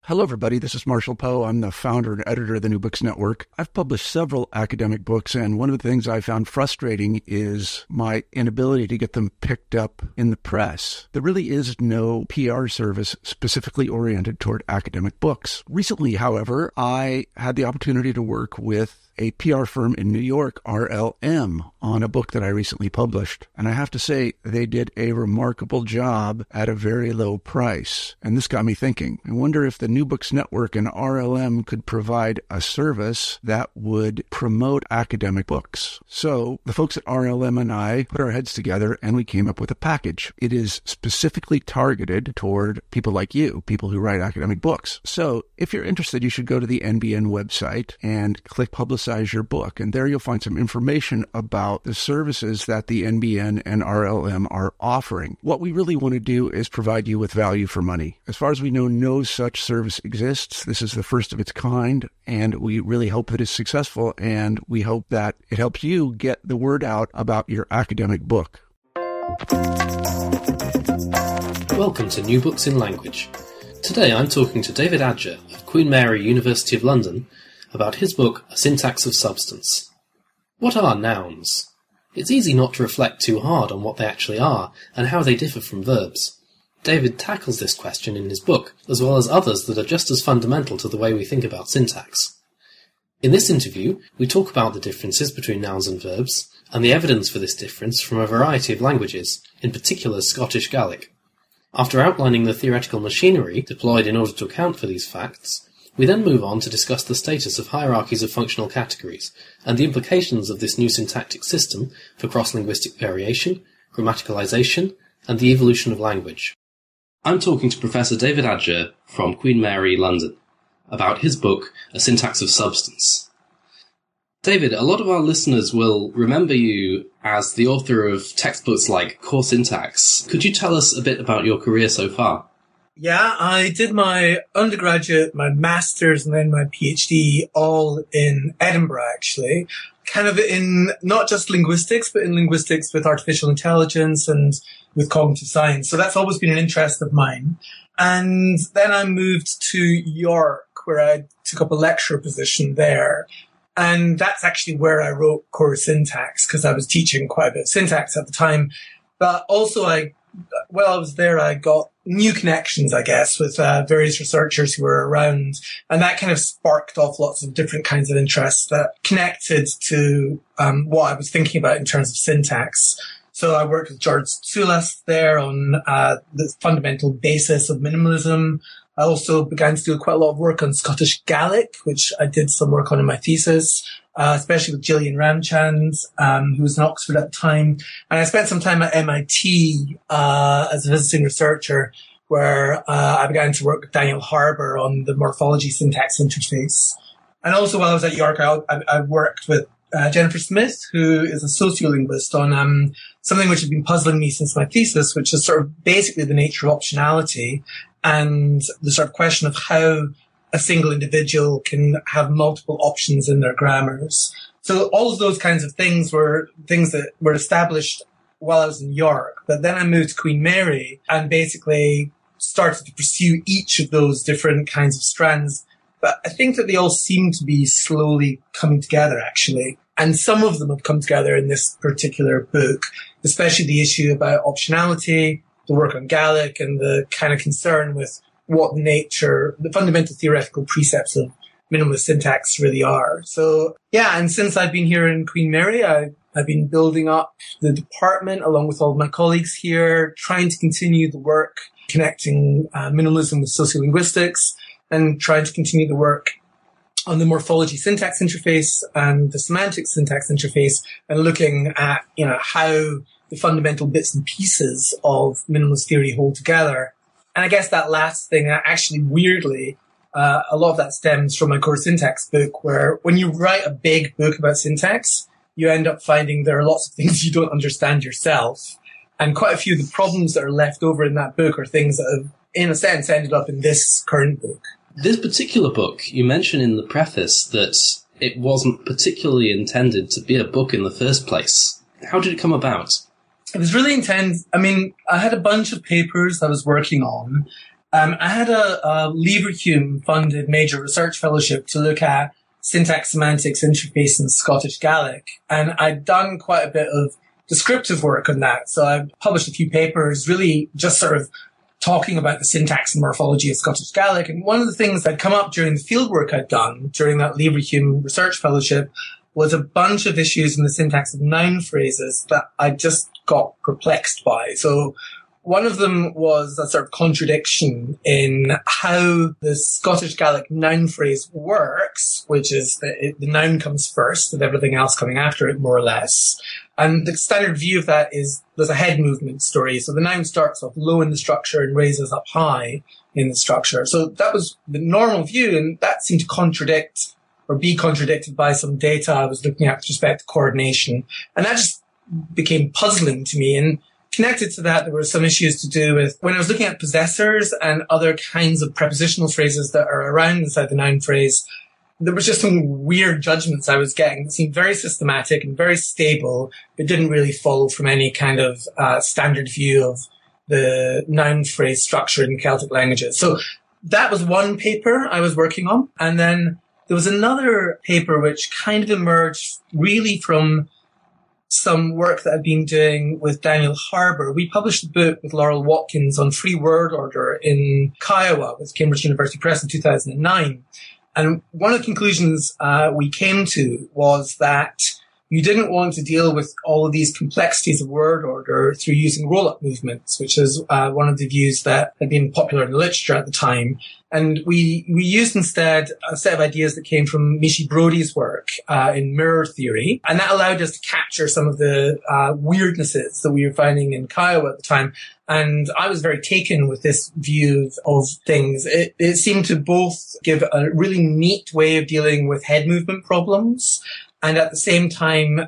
Hello, everybody. This is Marshall Poe. I'm the founder and editor of the New Books Network. I've published several academic books, and one of the things I found frustrating is my inability to get them picked up in the press. There really is no PR service specifically oriented toward academic books. Recently, however, I had the opportunity to work with a PR firm in New York, RLM, on a book that I recently published. And I have to say, they did a remarkable job at a very low price. And this got me thinking. I wonder if the New Books Network and RLM could provide a service that would promote academic books. So the folks at RLM and I put our heads together and we came up with a package. It is specifically targeted toward people like you, people who write academic books. So if you're interested, you should go to the NBN website and click Publicize Your Book. And there you'll find some information about the services that the NBN and RLM are offering. What we really want to do is provide you with value for money. As far as we know, no such service exists. This is the first of its kind, and we really hope that it's successful, and we hope that it helps you get the word out about your academic book. Welcome to New Books in Language. Today I'm talking to David Adger of Queen Mary, University of London, about his book, A Syntax of Substance. What are nouns? It's easy not to reflect too hard on what they actually are and how they differ from verbs. David tackles this question in his book, as well as others that are just as fundamental to the way we think about syntax. In this interview, we talk about the differences between nouns and verbs, and the evidence for this difference from a variety of languages, in particular Scottish Gaelic. After outlining the theoretical machinery deployed in order to account for these facts, we then move on to discuss the status of hierarchies of functional categories and the implications of this new syntactic system for cross-linguistic variation, grammaticalization, and the evolution of language. I'm talking to Professor David Adger from Queen Mary, London, about his book, A Syntax of Substance. David, a lot of our listeners will remember you as the author of textbooks like Core Syntax. Could you tell us a bit about your career so far? Yeah, I did my undergraduate, my master's, and then my PhD all in Edinburgh, actually. Kind of in not just linguistics, but in linguistics with artificial intelligence and with cognitive science. So that's always been an interest of mine. And then I moved to York, where I took up a lecturer position there. And that's actually where I wrote Core Syntax, because I was teaching quite a bit of syntax at the time. But also while I was there, I got new connections, I guess, with various researchers who were around. And that kind of sparked off lots of different kinds of interests that connected to what I was thinking about in terms of syntax. So I worked with George Tsoulas there on the fundamental basis of minimalism. I also began to do quite a lot of work on Scottish Gaelic, which I did some work on in my thesis, especially with Gillian Ramchand, who was in Oxford at the time. And I spent some time at MIT as a visiting researcher, where I began to work with Daniel Harbour on the morphology syntax interface. And also while I was at York, I worked with Jennifer Smith, who is a sociolinguist, on something which has been puzzling me since my thesis, which is sort of basically the nature of optionality and the sort of question of how a single individual can have multiple options in their grammars. So all of those kinds of things were things that were established while I was in York. But then I moved to Queen Mary and basically started to pursue each of those different kinds of strands. But I think that they all seem to be slowly coming together, actually. And some of them have come together in this particular book, especially the issue about optionality, the work on Gaelic, and the kind of concern with what the fundamental theoretical precepts of minimalist syntax really are. So, yeah, and since I've been here in Queen Mary, I've been building up the department along with all of my colleagues here, trying to continue the work connecting minimalism with sociolinguistics, and trying to continue the work on the morphology syntax interface and the semantic syntax interface, and looking at, how the fundamental bits and pieces of minimalist theory hold together. And I guess that last thing, actually, weirdly, a lot of that stems from my Core Syntax book, where when you write a big book about syntax, you end up finding there are lots of things you don't understand yourself. And quite a few of the problems that are left over in that book are things that have, in a sense, ended up in this current book. This particular book, you mention in the preface that it wasn't particularly intended to be a book in the first place. How did it come about? It was really intense. I mean, I had a bunch of papers I was working on, I had a Leverhulme-funded major research fellowship to look at syntax semantics interface in Scottish Gaelic, and I'd done quite a bit of descriptive work on that. So I published a few papers really just sort of talking about the syntax and morphology of Scottish Gaelic. And one of the things that come up during the fieldwork I'd done during that Leverhulme research fellowship was a bunch of issues in the syntax of noun phrases that I just got perplexed by. So one of them was a sort of contradiction in how the Scottish Gaelic noun phrase works, which is that the noun comes first with everything else coming after it, more or less. And the standard view of that is there's a head movement story. So the noun starts off low in the structure and raises up high in the structure. So that was the normal view, and that seemed to contradict or be contradicted by some data I was looking at with respect to coordination. And that just became puzzling to me. And connected to that, there were some issues to do with when I was looking at possessors and other kinds of prepositional phrases that are around inside the noun phrase. There was just some weird judgments I was getting that seemed very systematic and very stable, but didn't really follow from any kind of standard view of the noun phrase structure in Celtic languages. So that was one paper I was working on. And then there was another paper which kind of emerged really from some work that I've been doing with Daniel Harbour. We published a book with Laurel Watkins on free word order in Kiowa with Cambridge University Press in 2009. And one of the conclusions we came to was that you didn't want to deal with all of these complexities of word order through using roll-up movements, which is one of the views that had been popular in the literature at the time. And we used instead a set of ideas that came from Mishi Brody's work in mirror theory. And that allowed us to capture some of the weirdnesses that we were finding in Kiowa at the time. And I was very taken with this view of things. It seemed to both give a really neat way of dealing with head movement problems, and at the same time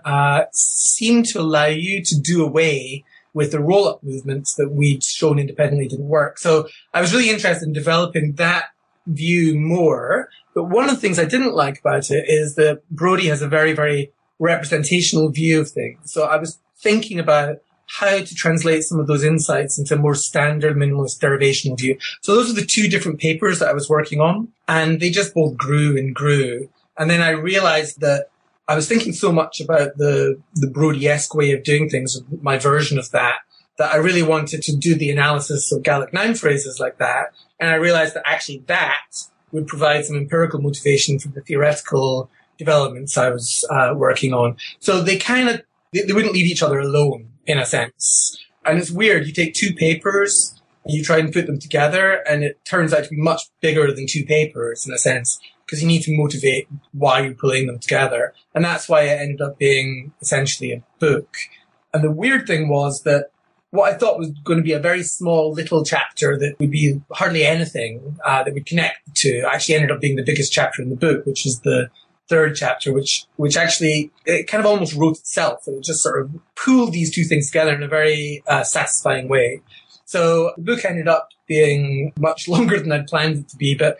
seemed to allow you to do away with the roll-up movements that we'd shown independently didn't work. So I was really interested in developing that view more. But one of the things I didn't like about it is that Brody has a very, very representational view of things. So I was thinking about how to translate some of those insights into a more standard minimalist derivational view. So those are the two different papers that I was working on, and they just both grew and grew. And then I realized that I was thinking so much about the Brody-esque way of doing things, my version of that I really wanted to do the analysis of Gaelic noun phrases like that. And I realized that actually that would provide some empirical motivation for the theoretical developments I was working on. So they wouldn't leave each other alone, in a sense. And it's weird. You take two papers and you try and put them together, and it turns out to be much bigger than two papers, in a sense, because you need to motivate why you're pulling them together. And that's why it ended up being essentially a book. And the weird thing was that what I thought was going to be a very small little chapter that would be hardly anything that would connect the two actually ended up being the biggest chapter in the book, which is the third chapter, which actually it kind of almost wrote itself. It just sort of pooled these two things together in a very satisfying way. So the book ended up being much longer than I'd planned it to be, but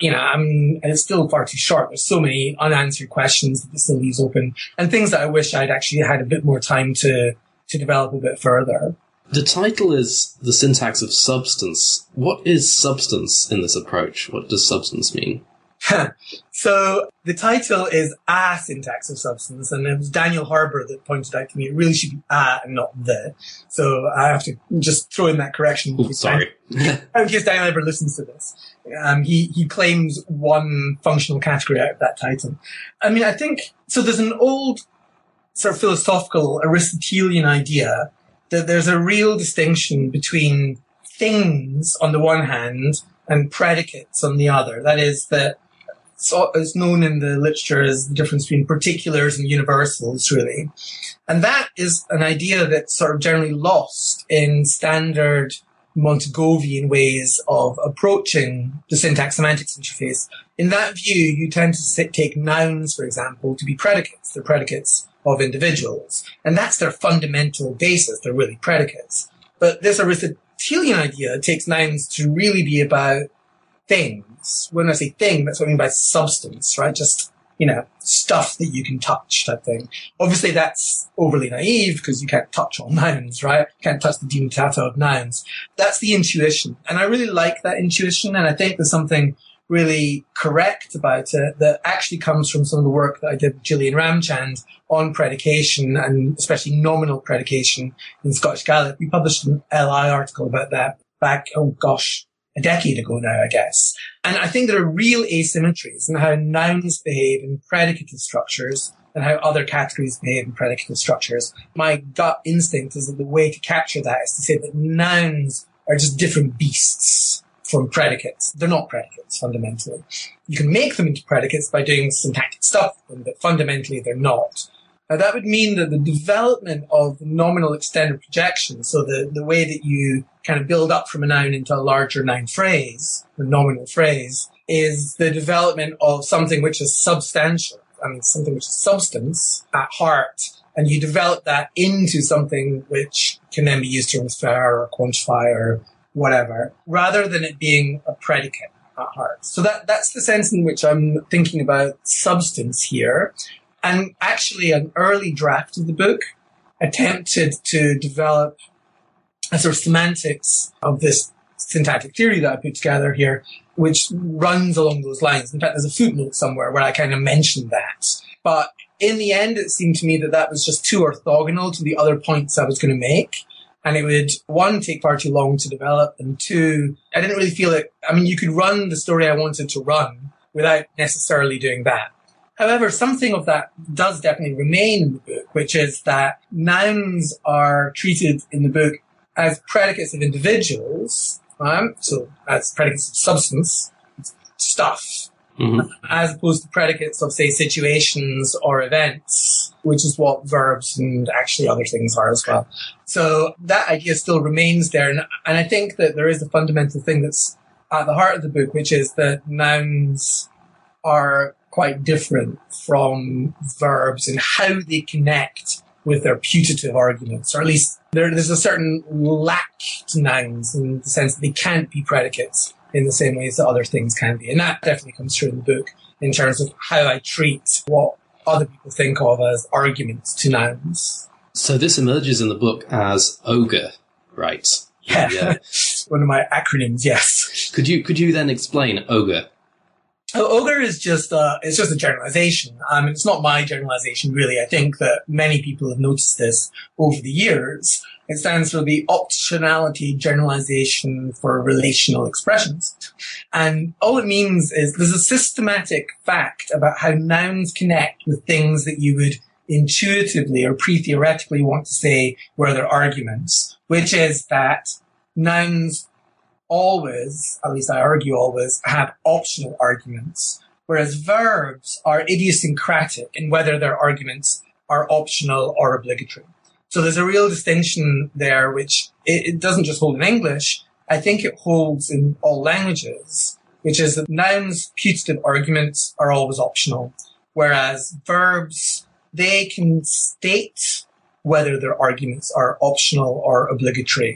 and it's still far too short. There's so many unanswered questions that it still leaves open, and things that I wish I'd actually had a bit more time to develop a bit further. The title is The Syntax of Substance. What is substance in this approach? What does substance mean? So the title is A Syntax of Substance, and it was Daniel Harbour that pointed out to me it really should be A and not the. So I have to just throw in that correction. Ooh, sorry. In case Daniel ever listens to this. He claims one functional category out of that title. I mean, I think, so there's an old sort of philosophical Aristotelian idea that there's a real distinction between things on the one hand and predicates on the other. That is, that it's known in the literature as the difference between particulars and universals, really. And that is an idea that's sort of generally lost in standard Montegovian ways of approaching the syntax semantics interface. In that view, you tend to take nouns, for example, to be predicates. They're predicates of individuals. And that's their fundamental basis. They're really predicates. But this Aristotelian idea takes nouns to really be about things. When I say thing, that's what I mean by substance, right? Just, stuff that you can touch type thing. Obviously, that's overly naive because you can't touch all nouns, right? You can't touch the denotator of nouns. That's the intuition. And I really like that intuition. And I think there's something really correct about it that actually comes from some of the work that I did with Gillian Ramchand on predication and especially nominal predication in Scottish Gaelic. We published an LI article about that back, a decade ago now, I guess. And I think there are real asymmetries in how nouns behave in predicative structures and how other categories behave in predicative structures. My gut instinct is that the way to capture that is to say that nouns are just different beasts from predicates. They're not predicates, fundamentally. You can make them into predicates by doing syntactic stuff, but fundamentally they're not. Now, that would mean that the development of nominal extended projection, so the way that you kind of build up from a noun into a larger noun phrase, the nominal phrase, is the development of something which is substantial. I mean, something which is substance at heart, and you develop that into something which can then be used to infer or quantify or whatever, rather than it being a predicate at heart. So that's the sense in which I'm thinking about substance here. And actually, an early draft of the book attempted to develop a sort of semantics of this syntactic theory that I put together here, which runs along those lines. In fact, there's a footnote somewhere where I kind of mentioned that. But in the end, it seemed to me that that was just too orthogonal to the other points I was going to make. And it would, one, take far too long to develop, and two, I didn't really feel it. I mean, you could run the story I wanted to run without necessarily doing that. However, something of that does definitely remain in the book, which is that nouns are treated in the book as predicates of individuals, so as predicates of substance, stuff, as opposed to predicates of, say, situations or events, which is what verbs and actually other things are as well. So that idea still remains there. And I think that there is a fundamental thing that's at the heart of the book, which is that nouns are quite different from verbs in how they connect with their putative arguments, or at least there's a certain lack to nouns in the sense that they can't be predicates in the same ways that other things can be. And that definitely comes through in the book in terms of how I treat what other people think of as arguments to nouns. So this emerges in the book as OGRE, right? Yeah. One of my acronyms, yes. Could you then explain OGRE? OGRE is just it's just a generalization. It's not my generalization, really. I think that many people have noticed this over the years. It stands for the optionality generalization for relational expressions. And all it means is there's a systematic fact about how nouns connect with things that you would intuitively or pre-theoretically want to say were their arguments, which is that nouns always, at least I argue always, have optional arguments, whereas verbs are idiosyncratic in whether their arguments are optional or obligatory. So there's a real distinction there, which it doesn't just hold in English. I think it holds in all languages, which is that nouns' putative arguments are always optional, whereas verbs, they can state whether their arguments are optional or obligatory,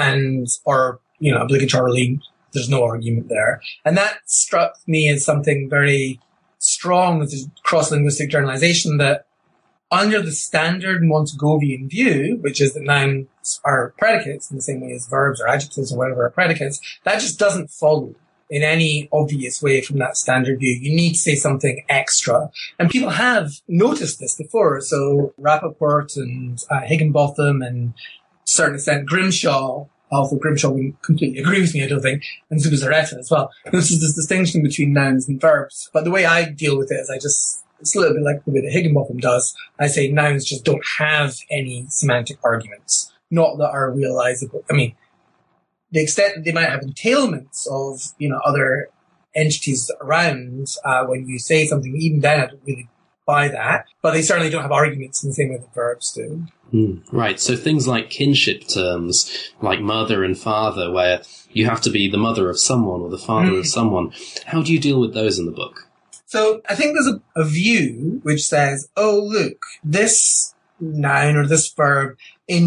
or obligatorily, there's no argument there. And that struck me as something very strong as a cross-linguistic generalization, that under the standard Montegovian view, which is that nouns are predicates in the same way as verbs or adjectives or whatever are predicates, that just doesn't follow in any obvious way from that standard view. You need to say something extra. And people have noticed this before. So Rappaport and Higginbotham and to a certain extent Grimshaw, although Grimshaw wouldn't completely agree with me, I don't think, and Zubizarreta as well. This is this distinction between nouns and verbs. But the way I deal with it is it's a little bit like the way that Higginbotham does. I say nouns just don't have any semantic arguments, not that are realizable. I mean, the extent that they might have entailments of, other entities around, when you say something, even then I don't really buy that, but they certainly don't have arguments in the same way that verbs do. Right, so things like kinship terms, like mother and father, where you have to be the mother of someone or the father of someone. How do you deal with those in the book? So I think there's a view which says, oh, look, this noun or this verb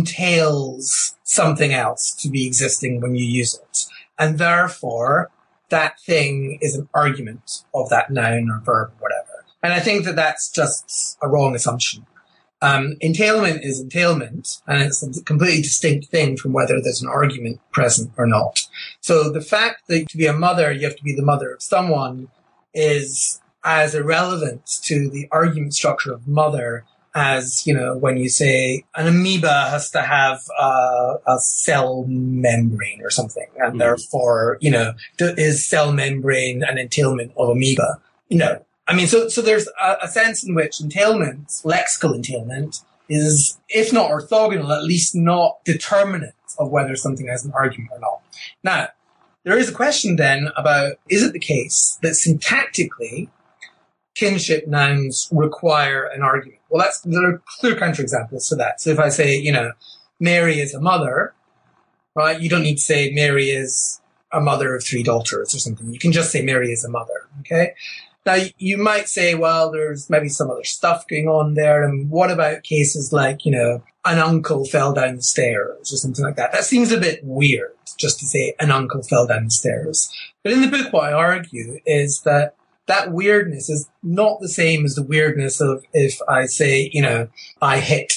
entails something else to be existing when you use it. And therefore, that thing is an argument of that noun or verb or whatever. And I think that that's just a wrong assumption. Entailment is entailment, and it's a completely distinct thing from whether there's an argument present or not. So the fact that to be a mother, you have to be the mother of someone is as irrelevant to the argument structure of mother as, when you say an amoeba has to have a cell membrane or something, and therefore, is cell membrane an entailment of amoeba? No. I mean, so there's a sense in which entailment, lexical entailment, is, if not orthogonal, at least not determinate of whether something has an argument or not. Now, there is a question then about, is it the case that syntactically kinship nouns require an argument? Well, there are clear counterexamples to that. So if I say, Mary is a mother, right, you don't need to say Mary is a mother of 3 daughters or something. You can just say Mary is a mother, okay? Now, you might say, well, there's maybe some other stuff going on there. And what about cases like, an uncle fell down the stairs or something like that? That seems a bit weird, just to say an uncle fell down the stairs. But in the book, what I argue is that weirdness is not the same as the weirdness of if I say, I hit,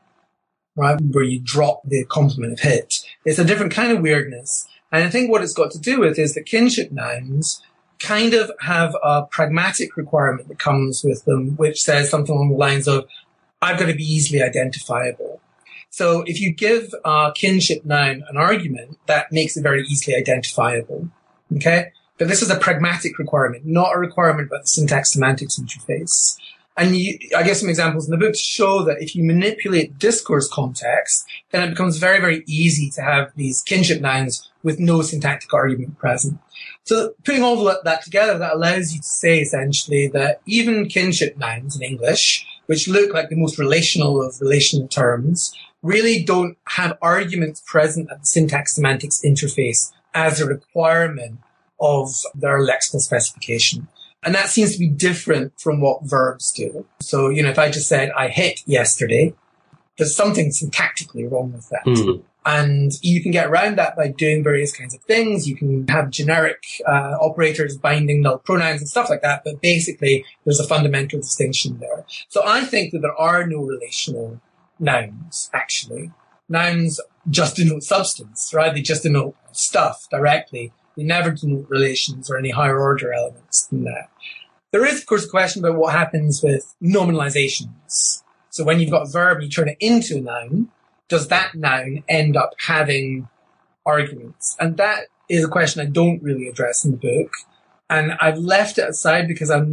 right? Where you drop the complement of hit. It's a different kind of weirdness. And I think what it's got to do with is that kinship nouns kind of have a pragmatic requirement that comes with them, which says something along the lines of, I've got to be easily identifiable. So if you give a kinship noun an argument, that makes it very easily identifiable. Okay? But this is a pragmatic requirement, not a requirement about the syntax-semantics interface. And I give some examples in the book to show that if you manipulate discourse context, then it becomes very, very easy to have these kinship nouns with no syntactic argument present. So putting all that together, that allows you to say essentially that even kinship nouns in English, which look like the most relational of relational terms, really don't have arguments present at the syntax-semantics interface as a requirement of their lexical specification. And that seems to be different from what verbs do. So, if I just said, I hit yesterday, there's something syntactically wrong with that. And you can get around that by doing various kinds of things. You can have generic operators binding null pronouns and stuff like that. But basically, there's a fundamental distinction there. So I think that there are no relational nouns, actually. Nouns just denote substance, right? They just denote stuff directly. They never denote relations or any higher order elements than that. There is, of course, a question about what happens with nominalizations. So when you've got a verb and you turn it into a noun, does that noun end up having arguments? And that is a question I don't really address in the book. And I've left it aside because I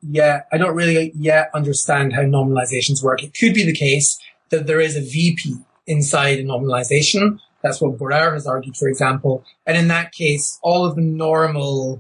don't really yet understand how nominalizations work. It could be the case that there is a VP inside a nominalization. That's what Borrer has argued, for example. And in that case, all of the normal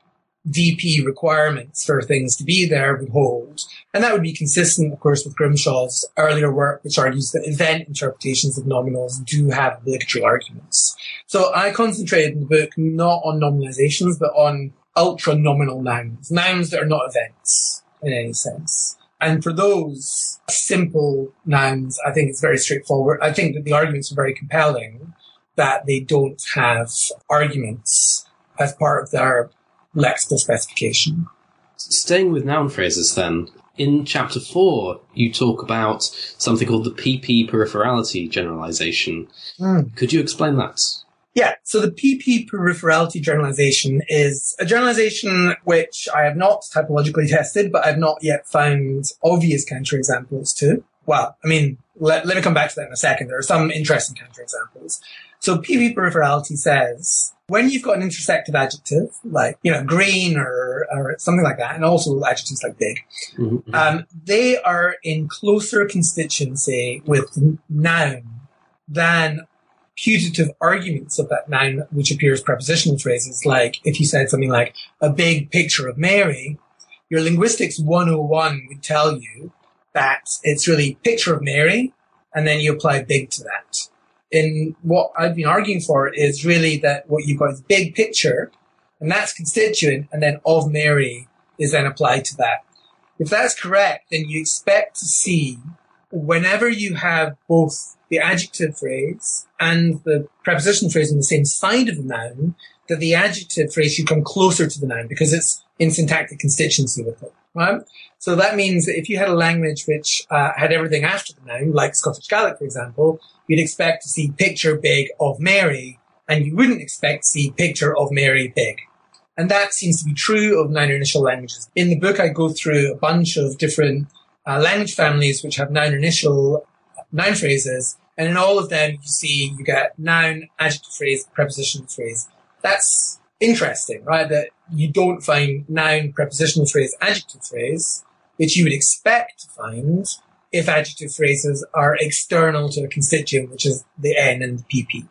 DP requirements for things to be there would hold. And that would be consistent, of course, with Grimshaw's earlier work, which argues that event interpretations of nominals do have obligatory arguments. So I concentrated in the book not on nominalizations, but on ultra-nominal nouns, nouns that are not events in any sense. And for those simple nouns, I think it's very straightforward. I think that the arguments are very compelling that they don't have arguments as part of their lexical specification. Staying with noun phrases then, in chapter 4, you talk about something called the PP peripherality generalization. Could you explain that? Yeah, so the PP peripherality generalization is a generalization which I have not typologically tested, but I've not yet found obvious counterexamples to. Well, I mean, let me come back to that in a second. There are some interesting counterexamples. So PP peripherality says, when you've got an intersective adjective, like, green or something like that, and also adjectives like big, they are in closer constituency with noun than putative arguments of that noun, which appears prepositional phrases. Like if you said something like a big picture of Mary, your linguistics 101 would tell you that it's really picture of Mary, and then you apply big to that. And what I've been arguing for is really that what you've got is big picture, and that's constituent, and then of Mary is then applied to that. If that's correct, then you expect to see whenever you have both the adjective phrase and the preposition phrase on the same side of the noun, that the adjective phrase should come closer to the noun because it's in syntactic constituency with it, right? So that means that if you had a language which had everything after the noun, like Scottish Gaelic, for example, you'd expect to see picture big of Mary, and you wouldn't expect to see picture of Mary big. And that seems to be true of noun initial languages. In the book, I go through a bunch of different language families which have noun initial noun phrases, and in all of them, you get noun, adjective phrase, prepositional phrase. That's interesting, right? That you don't find noun, prepositional phrase, adjective phrase, which you would expect to find if adjective phrases are external to a constituent, which is the N and the PP.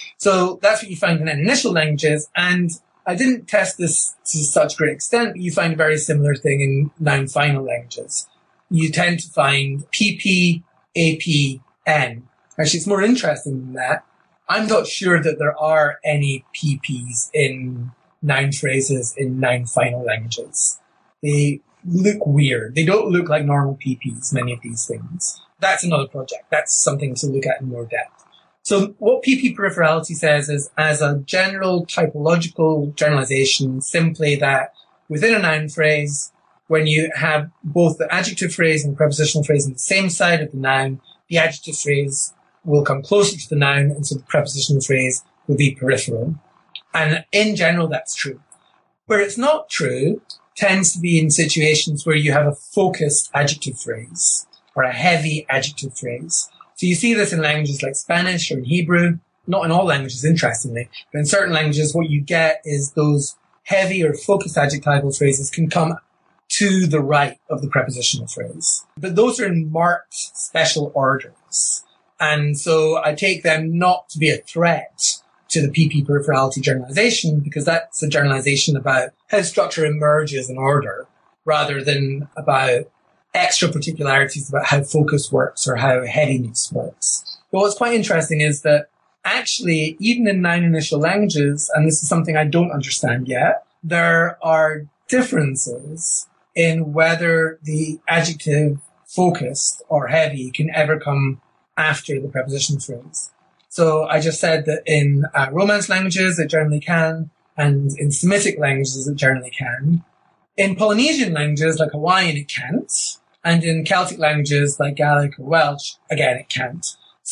So that's what you find in initial languages, and I didn't test this to such great extent, but you find a very similar thing in noun final languages. You tend to find PP, AP, N. Actually, it's more interesting than that. I'm not sure that there are any PPs in noun phrases in noun final languages. They look weird. They don't look like normal PPs, many of these things. That's another project. That's something to look at in more depth. So what PP peripherality says is, as a general typological generalization, simply that within a noun phrase, when you have both the adjective phrase and the prepositional phrase on the same side of the noun, the adjective phrase will come closer to the noun, and so the prepositional phrase will be peripheral. And in general, that's true. Where it's not true tends to be in situations where you have a focused adjective phrase or a heavy adjective phrase. So you see this in languages like Spanish or in Hebrew, not in all languages, interestingly, but in certain languages, what you get is those heavy or focused adjectival phrases can come to the right of the prepositional phrase. But those are in marked special orders. And so I take them not to be a threat to the PP peripherality generalization, because that's a generalization about how structure emerges in order rather than about extra particularities about how focus works or how headiness works. But what's quite interesting is that actually, even in noun initial languages, and this is something I don't understand yet, there are differences in whether the adjective focused or heavy can ever come after the preposition phrase. So I just said that in Romance languages, it generally can, and in Semitic languages, it generally can. In Polynesian languages, like Hawaiian, it can't. And in Celtic languages, like Gaelic or Welsh, again, it can't.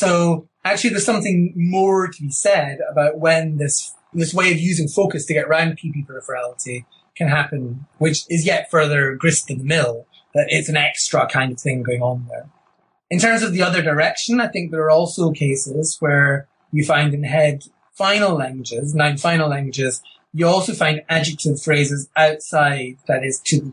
So actually, there's something more to be said about when this way of using focus to get around PP peripherality can happen, which is yet further grist in the mill, that it's an extra kind of thing going on there. In terms of the other direction, I think there are also cases where you find in head final languages, noun final languages, you also find adjective phrases outside, that is to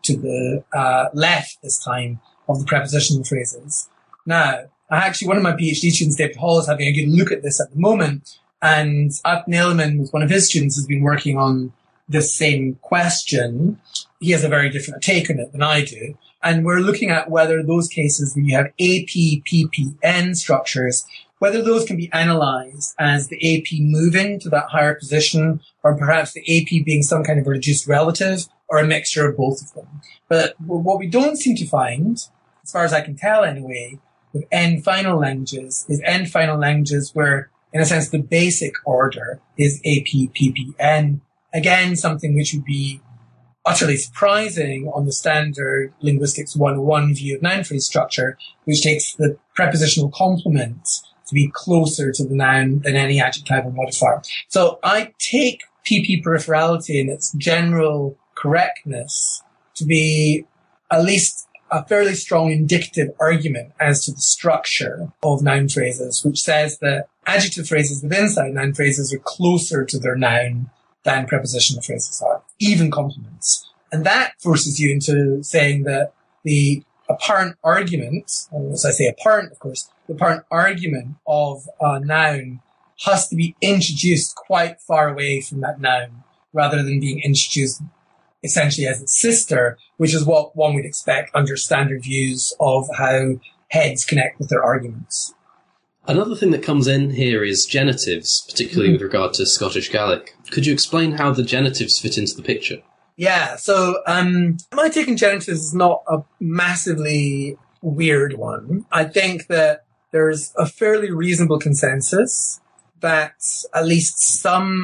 the left this time, of the prepositional phrases. Now, one of my PhD students, David Hall, is having a good look at this at the moment, and Up Neleman, with one of his students, has been working on this same question. He has a very different take on it than I do. And we're looking at whether those cases where you have AP, PP, N structures, whether those can be analyzed as the AP moving to that higher position, or perhaps the AP being some kind of a reduced relative, or a mixture of both of them. But what we don't seem to find, as far as I can tell anyway, with N final languages, is N final languages where, in a sense, the basic order is AP, PP, N. Again, something which would be utterly surprising on the standard linguistics 101 view of noun phrase structure, which takes the prepositional complement to be closer to the noun than any adjectival modifier. So I take PP peripherality in its general correctness to be at least a fairly strong indicative argument as to the structure of noun phrases, which says that adjective phrases within inside noun phrases are closer to their noun than prepositional phrases are, even complements. And that forces you into saying that the apparent argument, and as I say apparent, of course, the apparent argument of a noun has to be introduced quite far away from that noun, rather than being introduced essentially as its sister, which is what one would expect under standard views of how heads connect with their arguments. Another thing that comes in here is genitives, particularly with regard to Scottish Gaelic. Could you explain how the genitives fit into the picture? Yeah, so my take on genitives is not a massively weird one. I think that there's a fairly reasonable consensus that at least some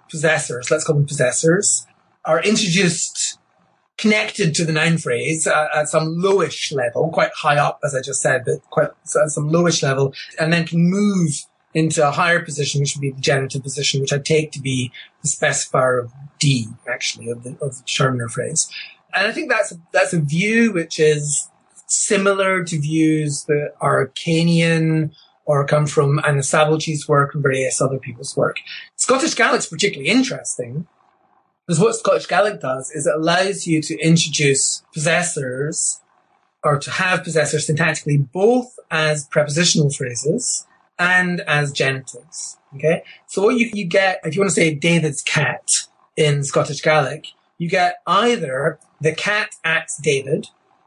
possessors, let's call them possessors, are introduced connected to the noun phrase at some lowish level, quite high up, as I just said, but quite at some lowish level, and then can move into a higher position, which would be the genitive position, which I take to be the specifier of D, actually, of the determiner phrase. And I think that's a view which is similar to views that are Arcanian or come from Anna Sabolci's work and various other people's work. Scottish Gaelic's particularly interesting, because what Scottish Gaelic does is it allows you to introduce possessors, or to have possessors syntactically, both as prepositional phrases and as genitives. Okay? So what you get, if you want to say David's cat in Scottish Gaelic, you get either the cat at David,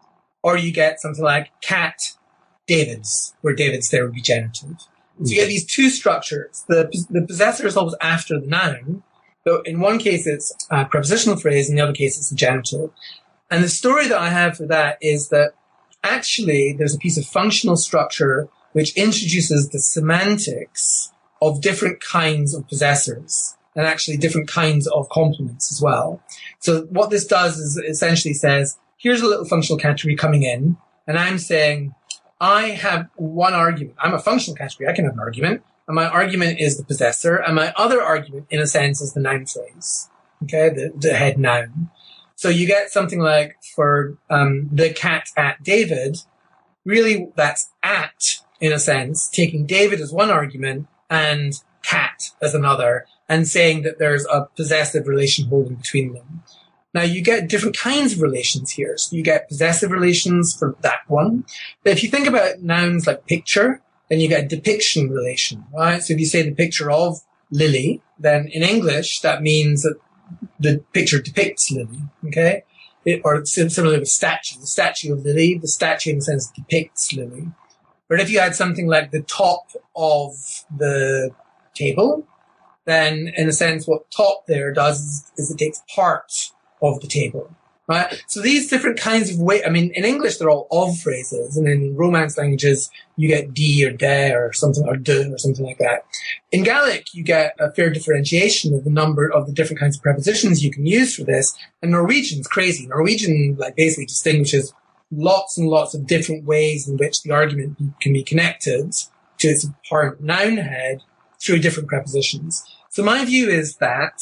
or you get something like cat David's, where David's there would be genitive. So you get these two structures. The possessor is always after the noun. So in one case, it's a prepositional phrase. In the other case, it's a genitive. And the story that I have for that is that actually there's a piece of functional structure which introduces the semantics of different kinds of possessors and actually different kinds of complements as well. So what this does is it essentially says, here's a little functional category coming in, and I'm saying, I have one argument. I'm a functional category. I can have an argument. And my argument is the possessor. And my other argument, in a sense, is the noun phrase. Okay, the head noun. So you get something like, for the cat at David, really that's at, in a sense, taking David as one argument and cat as another, and saying that there's a possessive relation holding between them. Now, you get different kinds of relations here. So you get possessive relations for that one. But if you think about nouns like picture, then you get a depiction relation, right? So if you say the picture of Lily, then in English, that means that the picture depicts Lily, okay? Or similarly with statue. The statue of Lily, the statue in a sense depicts Lily. But if you had something like the top of the table, then in a sense what top there does is it takes part of the table, right? So these different kinds of way, I mean, in English, they're all of phrases, and in Romance languages, you get D or de or something, or de or something like that. In Gaelic, you get a fair differentiation of the number of the different kinds of prepositions you can use for this, and Norwegian's crazy. Norwegian, basically distinguishes lots and lots of different ways in which the argument can be connected to its apparent noun head through different prepositions. So my view is that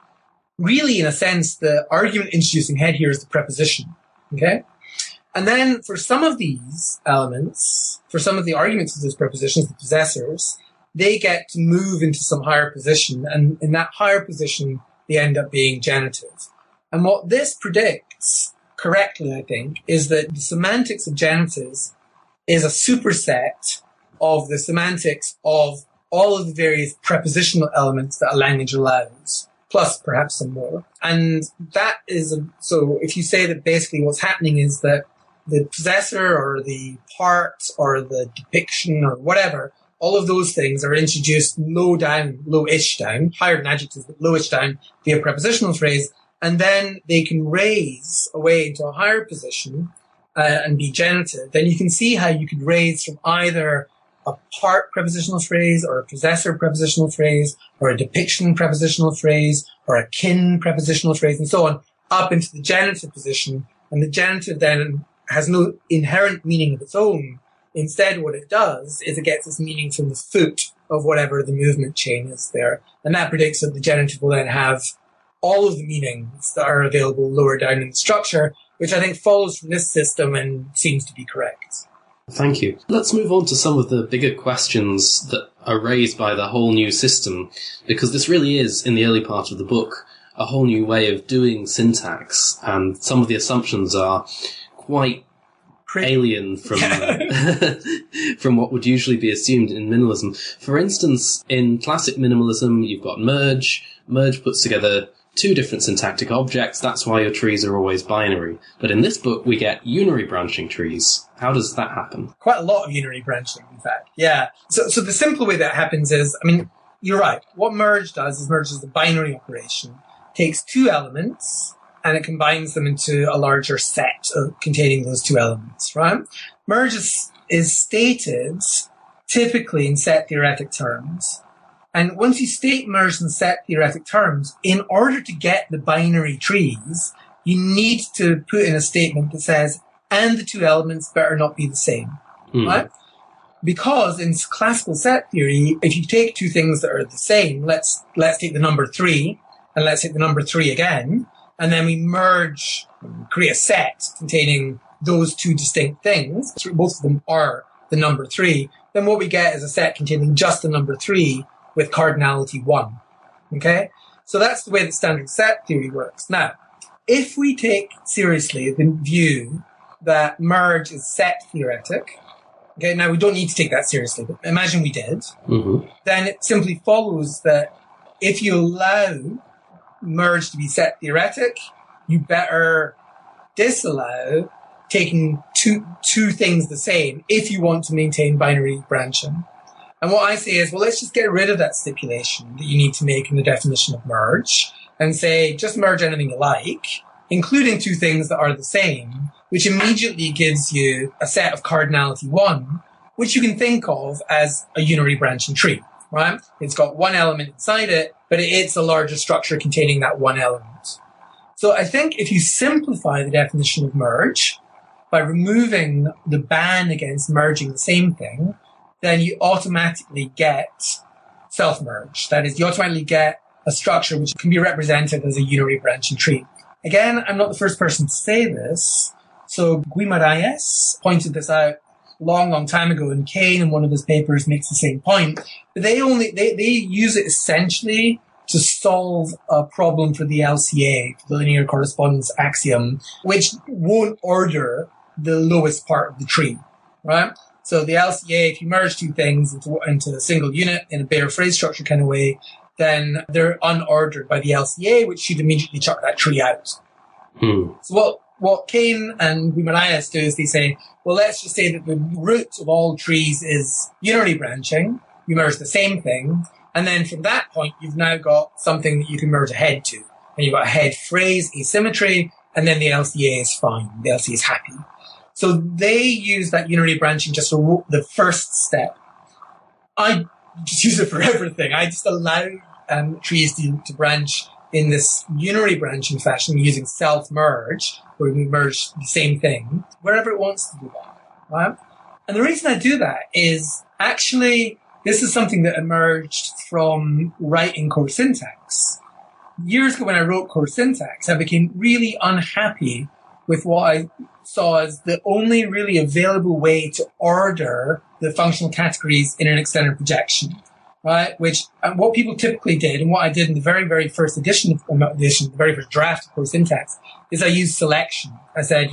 really, in a sense, the argument introducing head here is the preposition, okay? And then for some of these elements, for some of the arguments of those prepositions, the possessors, they get to move into some higher position, and in that higher position, they end up being genitive. And what this predicts correctly, I think, is that the semantics of genitives is a superset of the semantics of all of the various prepositional elements that a language allows, plus perhaps some more. And that is, so if you say that basically what's happening is that the possessor or the part or the depiction or whatever, all of those things are introduced low down, low-ish down, higher than adjectives, but lowish down via prepositional phrase, and then they can raise away into a higher position and be genitive. Then you can see how you could raise from either a part prepositional phrase or a possessor prepositional phrase or a depiction prepositional phrase or a kin prepositional phrase and so on up into the genitive position. And the genitive then has no inherent meaning of its own. Instead, what it does is it gets its meaning from the foot of whatever the movement chain is there. And that predicts that the genitive will then have all of the meanings that are available lower down in the structure, which I think follows from this system and seems to be correct. Thank you. Let's move on to some of the bigger questions that are raised by the whole new system, because this really is, in the early part of the book, a whole new way of doing syntax, and some of the assumptions are quite alien from from what would usually be assumed in minimalism. For instance, in classic minimalism, you've got merge. Merge puts together two different syntactic objects. That's why your trees are always binary. But in this book, we get unary branching trees. How does that happen? Quite a lot of unary branching, in fact. Yeah. So the simple way that happens is, I mean, you're right. What merge does is merge is a binary operation. Takes two elements and it combines them into a larger set containing those two elements, right? Merge is stated typically in set theoretic terms And once you state merge in set theoretic terms, in order to get the binary trees, you need to put in a statement that says, and the two elements better not be the same, right? Because in classical set theory, if you take two things that are the same, let's take the number 3, and let's take the number 3 again, and then we merge, create a set containing those two distinct things, both of them are the number 3, then what we get is a set containing just the number 3 with cardinality 1. Okay? So that's the way that standard set theory works. Now, if we take seriously the view that merge is set theoretic, okay, now we don't need to take that seriously, but imagine we did, then it simply follows that if you allow merge to be set theoretic, you better disallow taking two things the same if you want to maintain binary branching. And what I say is, well, let's just get rid of that stipulation that you need to make in the definition of merge and say, just merge anything you like, including two things that are the same, which immediately gives you a set of cardinality 1, which you can think of as a unary branching tree, right? It's got one element inside it, but it's a larger structure containing that one element. So I think if you simplify the definition of merge by removing the ban against merging the same thing, then you automatically get self-merge. That is, you automatically get a structure which can be represented as a unary branching tree. Again, I'm not the first person to say this. So Guimaraes pointed this out long time ago, and Kane in one of his papers makes the same point. But they use it essentially to solve a problem for the LCA, the linear correspondence axiom, which won't order the lowest part of the tree, right? So the LCA, if you merge two things into a single unit in a bare phrase structure kind of way, then they're unordered by the LCA, which should immediately chuck that tree out. So what Kane and Guimaraes do is they say, well, let's just say that the root of all trees is unary branching. You merge the same thing. And then from that point, you've now got something that you can merge a head to. And you've got a head phrase asymmetry, and then the LCA is fine. The LCA is happy. So they use that unary branching just for the first step. I just use it for everything. I just allow trees to branch in this unary branching fashion using self-merge, where we merge the same thing, wherever it wants to do that, right? And the reason I do that is actually this is something that emerged from writing core syntax. Years ago when I wrote core syntax, I became really unhappy with what I saw as the only really available way to order the functional categories in an extended projection, right? Which, and what people typically did, and what I did in the very, very first the very first draft of core syntax, is I used selection. I said,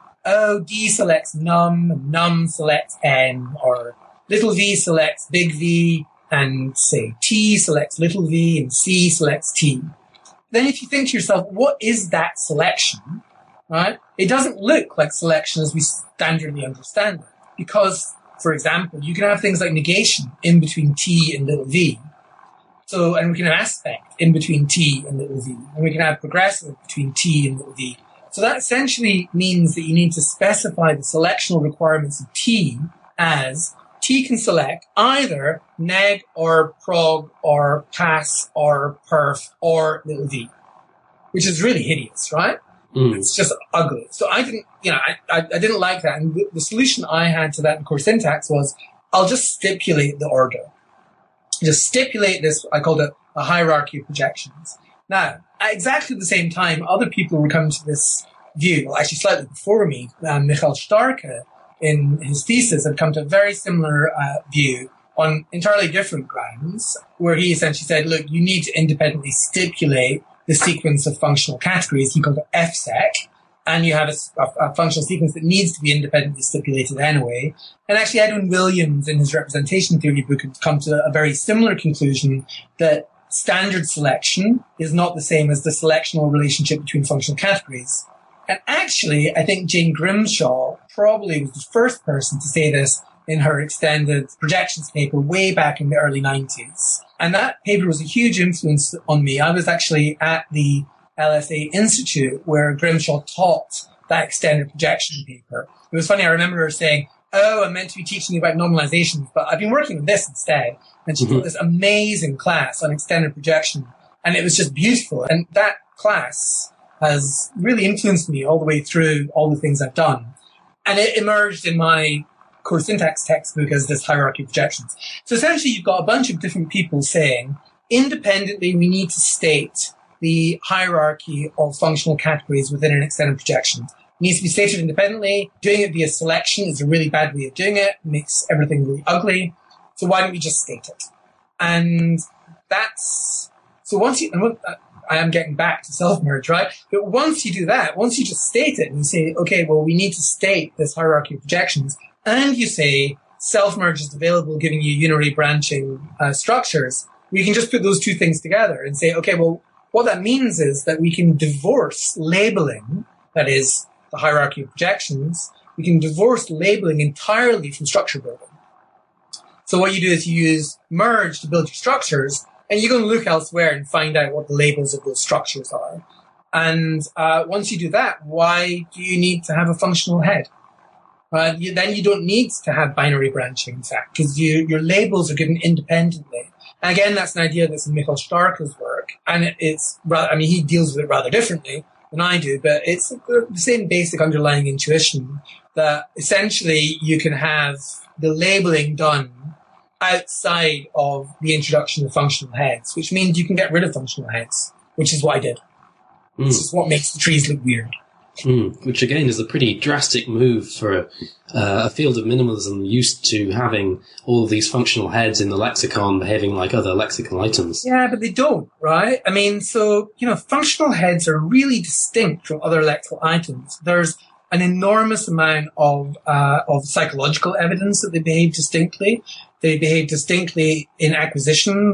D selects num selects n, or little v selects big V, and say T selects little v, and C selects T. Then if you think to yourself, what is that selection? Right? It doesn't look like selection as we standardly understand it. Because, for example, you can have things like negation in between T and little v. So, and we can have aspect in between T and little v. And we can have progressive between T and little v. So that essentially means that you need to specify the selectional requirements of T as T can select either neg or prog or pass or perf or little v. Which is really hideous, right? It's just ugly. So I didn't, I didn't like that. And the solution I had to that in core syntax was, I'll just stipulate the order. Just stipulate this, I called it a hierarchy of projections. Now, at exactly the same time, other people were coming to this view, well, actually slightly before me, Michael Starke, in his thesis, had come to a very similar view on entirely different grounds, where he essentially said, look, you need to independently stipulate the sequence of functional categories. He called it FSEC, and you have a functional sequence that needs to be independently stipulated anyway. And actually, Edwin Williams, in his representation theory book, had come to a very similar conclusion that standard selection is not the same as the selectional relationship between functional categories. And actually, I think Jane Grimshaw probably was the first person to say this in her extended projections paper way back in the early 90s. And that paper was a huge influence on me. I was actually at the LSA Institute where Grimshaw taught that extended projection paper. It was funny, I remember her saying, oh, I'm meant to be teaching you about normalizations, but I've been working with this instead. And she taught this amazing class on extended projection. And it was just beautiful. And that class has really influenced me all the way through all the things I've done. And it emerged in my core syntax textbook as this hierarchy of projections. So essentially, you've got a bunch of different people saying, independently, we need to state the hierarchy of functional categories within an extended projection. It needs to be stated independently. Doing it via selection is a really bad way of doing it. It makes everything really ugly. So why don't we just state it? And that's, so once you, and I am getting back to self-merge, right? But once you do that, once you just state it and you say, okay, well, we need to state this hierarchy of projections, and you say self-merge is available giving you unary branching structures, we can just put those two things together and say, okay, well, what that means is that we can divorce labeling, that is the hierarchy of projections, we can divorce labeling entirely from structure building. So what you do is you use merge to build your structures, and you go and look elsewhere and find out what the labels of those structures are. And once you do that, why do you need to have a functional head? Then you don't need to have binary branching, in fact, because your labels are given independently. And again, that's an idea that's in Michael Starker's work. And it's rather, I mean, he deals with it rather differently than I do, but it's the same basic underlying intuition that essentially you can have the labeling done outside of the introduction of functional heads, which means you can get rid of functional heads, which is what I did. This is what makes the trees look weird. Which again is a pretty drastic move for a field of minimalism used to having all of these functional heads in the lexicon behaving like other lexical items. Yeah, but they don't, right? I mean, so, functional heads are really distinct from other lexical items. There's an enormous amount of psychological evidence that they behave distinctly. They behave distinctly in acquisition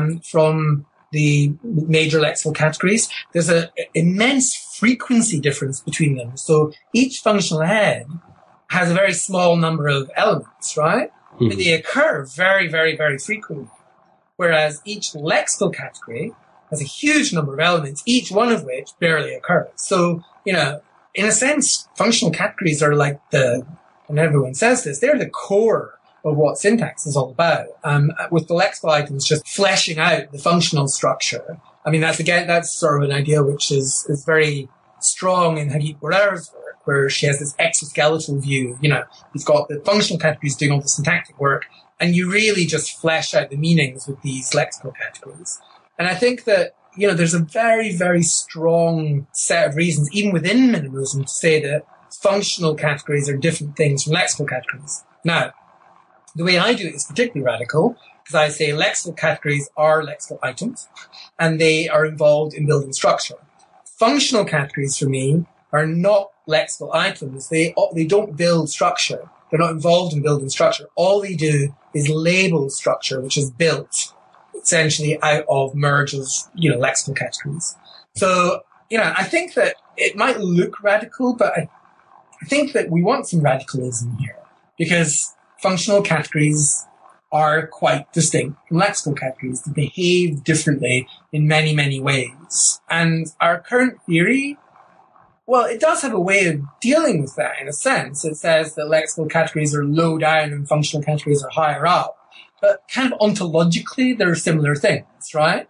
from the major lexical categories. There's an immense frequency difference between them. So each functional head has a very small number of elements, right? But they occur very, very, very frequently. Whereas each lexical category has a huge number of elements, each one of which barely occurs. So, in a sense, functional categories are like and everyone says this, they're the core of what syntax is all about, with the lexical items just fleshing out the functional structure. I mean, that's sort of an idea which is very strong in Hagit Borer's work, where she has this exoskeletal view. You've got the functional categories doing all the syntactic work, and you really just flesh out the meanings with these lexical categories. And I think that, there's a very, very strong set of reasons, even within minimalism, to say that functional categories are different things from lexical categories. Now, the way I do it is particularly radical, because I say lexical categories are lexical items, and they are involved in building structure. Functional categories, for me, are not lexical items. They don't build structure. They're not involved in building structure. All they do is label structure, which is built essentially out of merges, lexical categories. So, I think that it might look radical, but I think that we want some radicalism here, because functional categories are quite distinct from lexical categories. They behave differently in many, many ways. And our current theory, well, it does have a way of dealing with that in a sense. It says that lexical categories are low down and functional categories are higher up. But kind of ontologically, they're similar things, right?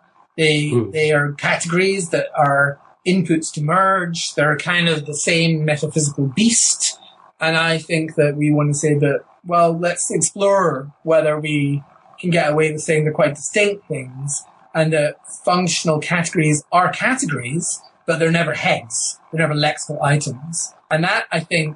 They are categories that are inputs to merge. They're kind of the same metaphysical beast. And I think that we want to say that, well, let's explore whether we can get away with saying they're quite distinct things, and that functional categories are categories, but they're never heads. They're never lexical items. And that, I think,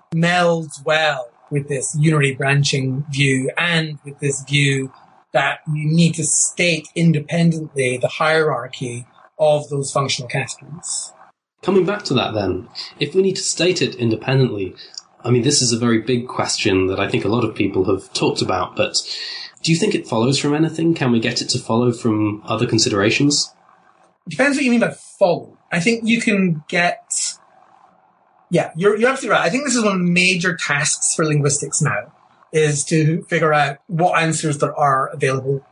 melds well with this unary branching view, and with this view that you need to state independently the hierarchy of those functional categories. Coming back to that then, if we need to state it independently, I mean, this is a very big question that I think a lot of people have talked about, but do you think it follows from anything? Can we get it to follow from other considerations? Depends what you mean by follow. I think you can get... Yeah, you're absolutely right. I think this is one of the major tasks for linguistics now, is to figure out what answers there are available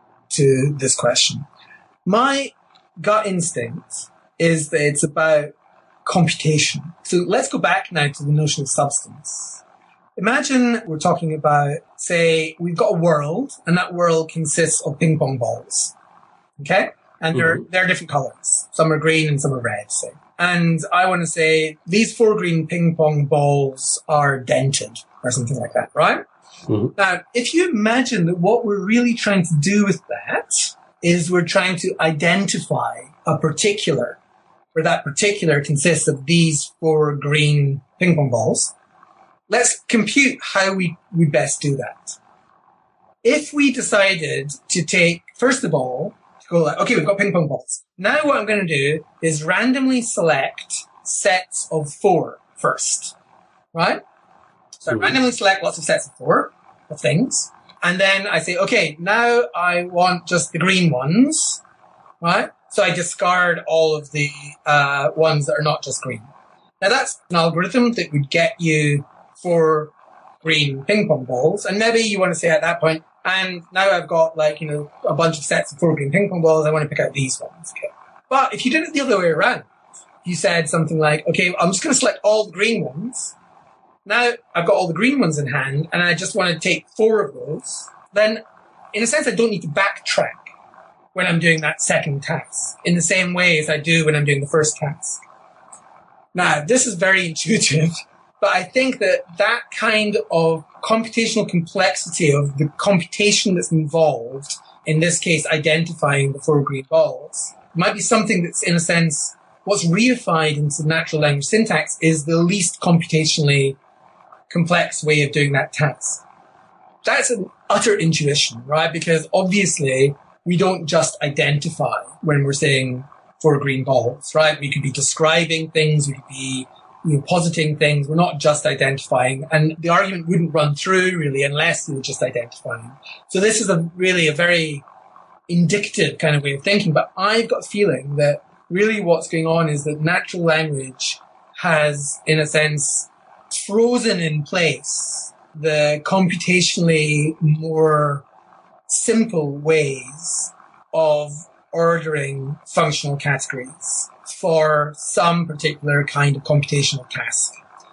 to this question. My gut instinct is that it's about computation. So let's go back now to the notion of substance. Imagine we're talking about, say, we've got a world, and that world consists of ping pong balls. Okay? And they're different colors. Some are green and some are red, say. And I want to say these 4 green ping pong balls are dented or something like that, right? Mm-hmm. Now, if you imagine that what we're really trying to do with that is we're trying to identify a particular, where that particular consists of these 4 green ping pong balls. Let's compute how we best do that. If we decided to take, first of all, to go like, okay, we've got ping pong balls. Now what I'm going to do is randomly select sets of 4 first, right? So I randomly select lots of sets of 4 of things. And then I say, okay, now I want just the green ones, right? So I discard all of the ones that are not just green. Now that's an algorithm that would get you 4 green ping pong balls. And maybe you want to say at that point, and now I've got a bunch of sets of 4 green ping pong balls. I want to pick out these ones. Okay. But if you did it the other way around, you said something like, okay, I'm just going to select all the green ones. Now I've got all the green ones in hand and I just want to take 4 of those. Then in a sense, I don't need to backtrack when I'm doing that second task in the same way as I do when I'm doing the first task. Now, this is very intuitive. But I think that kind of computational complexity of the computation that's involved, in this case, identifying the 4 green balls, might be something that's, in a sense, what's reified into natural language syntax is the least computationally complex way of doing that task. That's an utter intuition, right? Because obviously, we don't just identify when we're saying 4 green balls, right? We could be describing things, we could be positing things. We're not just identifying. And the argument wouldn't run through, really, unless we were just identifying. So this is really a very indicative kind of way of thinking. But I've got a feeling that really what's going on is that natural language has, in a sense, frozen in place the computationally more simple ways of ordering functional categories for some particular kind of computational task.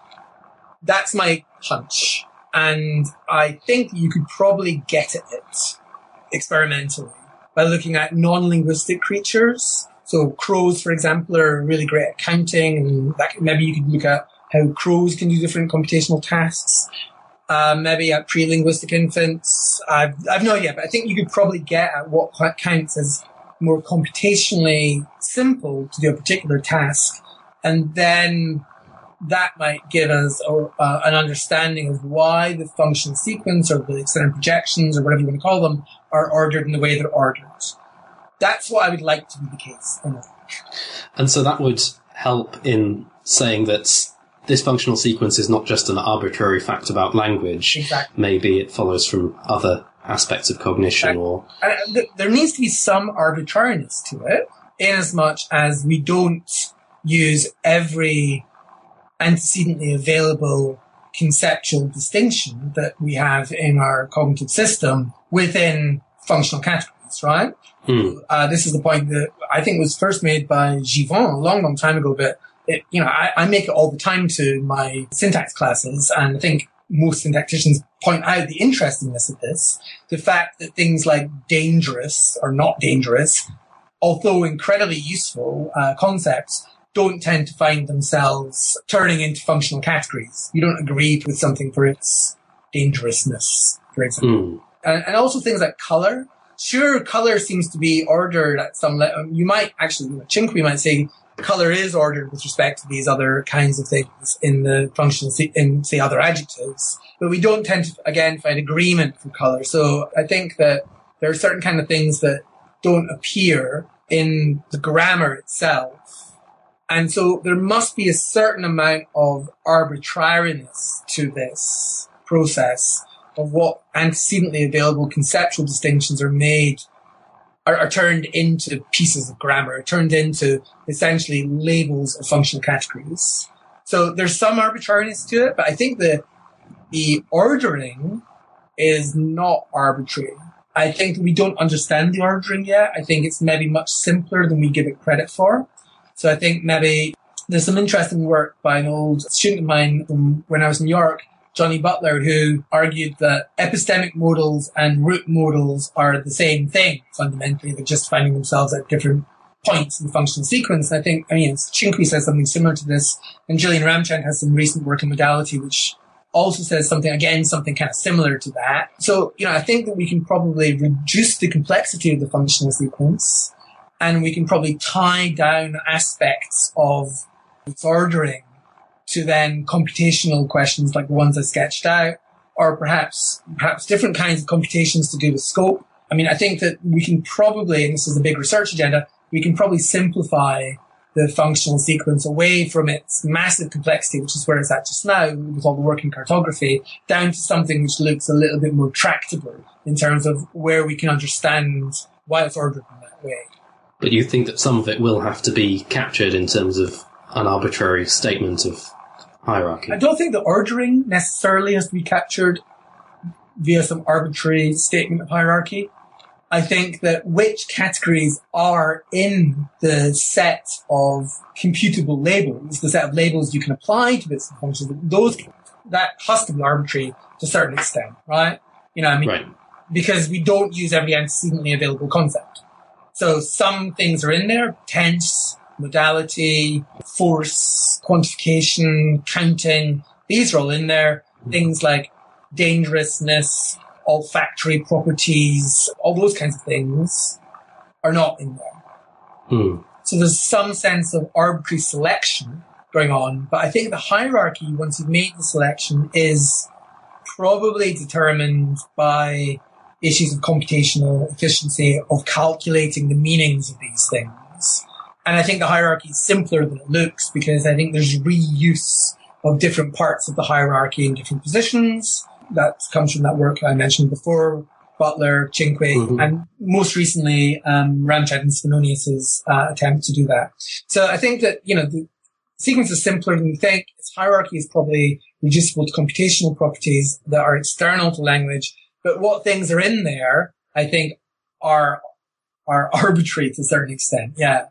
That's my hunch. And I think you could probably get at it experimentally by looking at non-linguistic creatures. So crows, for example, are really great at counting, and maybe you could look at how crows can do different computational tasks. Maybe at pre-linguistic infants. I've no idea, but I think you could probably get at what counts as more computationally simple to do a particular task, and then that might give us an understanding of why the function sequence or the extended projections or whatever you want to call them are ordered in the way they're ordered. That's what I would like to be the case. And so that would help in saying that this functional sequence is not just an arbitrary fact about language. Exactly. Maybe it follows from other aspects of cognition or... There needs to be some arbitrariness to it, in as much as we don't use every antecedently available conceptual distinction that we have in our cognitive system within functional categories, right? This is the point that I think was first made by Givon a long, long time ago, but I make it all the time to my syntax classes, and I think most syntacticians point out the interestingness of this, the fact that things like dangerous or not dangerous, although incredibly useful concepts, don't tend to find themselves turning into functional categories. You don't agree with something for its dangerousness, for example. And also things like color. Sure, color seems to be ordered at some level. You might actually, Chinquy might say color is ordered with respect to these other kinds of things in the functional, in say other adjectives. But we don't tend to, again, find agreement for color. So I think that there are certain kind of things that don't appear in the grammar itself. And so there must be a certain amount of arbitrariness to this process of what antecedently available conceptual distinctions are made, are turned into pieces of grammar, are turned into essentially labels of functional categories. So there's some arbitrariness to it, but I think that the ordering is not arbitrary. I think we don't understand the ordering yet. I think it's maybe much simpler than we give it credit for. So I think maybe there's some interesting work by an old student of mine from when I was in New York Johnny Butler, who argued that epistemic modals and root modals are the same thing. Fundamentally, they're just finding themselves at different points in the functional sequence. I think, Chinqui says something similar to this, and Gillian Ramchand has some recent work in modality which also says something kind of similar to that. So, I think that we can probably reduce the complexity of the functional sequence, and we can probably tie down aspects of its ordering to then computational questions like the ones I sketched out, or perhaps different kinds of computations to do with scope. I think that we can probably, and this is a big research agenda, we can probably simplify the functional sequence away from its massive complexity, which is where it's at just now with all the work in cartography, down to something which looks a little bit more tractable in terms of where we can understand why it's ordered in that way. But you think that some of it will have to be captured in terms of an arbitrary statement of hierarchy? I don't think the ordering necessarily has to be captured via some arbitrary statement of hierarchy. I think that which categories are in the set of computable labels, the set of labels you can apply to bits and functions, that has to be arbitrary to a certain extent, right? Right. Because we don't use every antecedently available concept. So some things are in there, tense, modality, force, quantification, counting. These are all in there. Things like dangerousness, olfactory properties, all those kinds of things are not in there. So there's some sense of arbitrary selection going on, but I think the hierarchy, once you've made the selection, is probably determined by issues of computational efficiency, of calculating the meanings of these things. And I think the hierarchy is simpler than it looks, because I think there's reuse of different parts of the hierarchy in different positions. That comes from that work I mentioned before, Butler, Chinqui, and most recently, Ramchand and Svenonius's attempt to do that. So I think that, the sequence is simpler than you think. Its hierarchy is probably reducible to computational properties that are external to language. But what things are in there, I think, are arbitrary to a certain extent. Yeah.